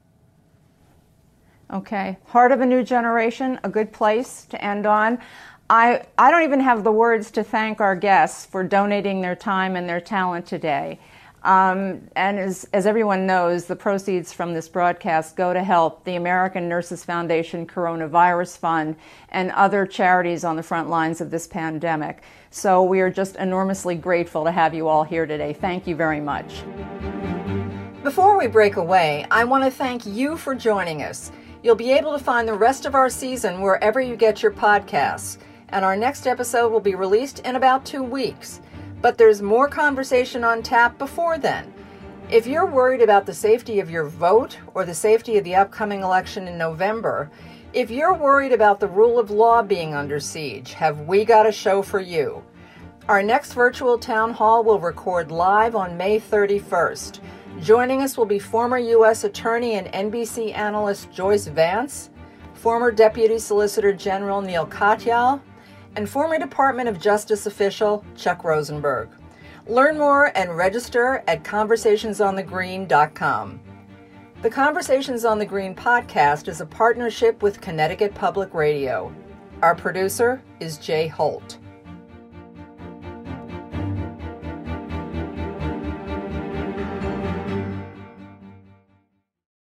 Okay, heart of a new generation, a good place to end on. I don't even have the words to thank our guests for donating their time and their talent today. And as everyone knows, the proceeds from this broadcast go to help the American Nurses Foundation Coronavirus Fund and other charities on the front lines of this pandemic. So we are just enormously grateful to have you all here today. Thank you very much. Before we break away, I want to thank you for joining us. You'll be able to find the rest of our season wherever you get your podcasts, and our next episode will be released in about 2 weeks. But there's more conversation on tap before then. If you're worried about the safety of your vote or the safety of the upcoming election in November, if you're worried about the rule of law being under siege, have we got a show for you. Our next virtual town hall will record live on May 31st. Joining us will be former U.S. Attorney and NBC analyst Joyce Vance, former Deputy Solicitor General Neil Katyal, and former Department of Justice official Chuck Rosenberg. Learn more and register at conversationsonthegreen.com. The Conversations on the Green podcast is a partnership with Connecticut Public Radio. Our producer is Jay Holt.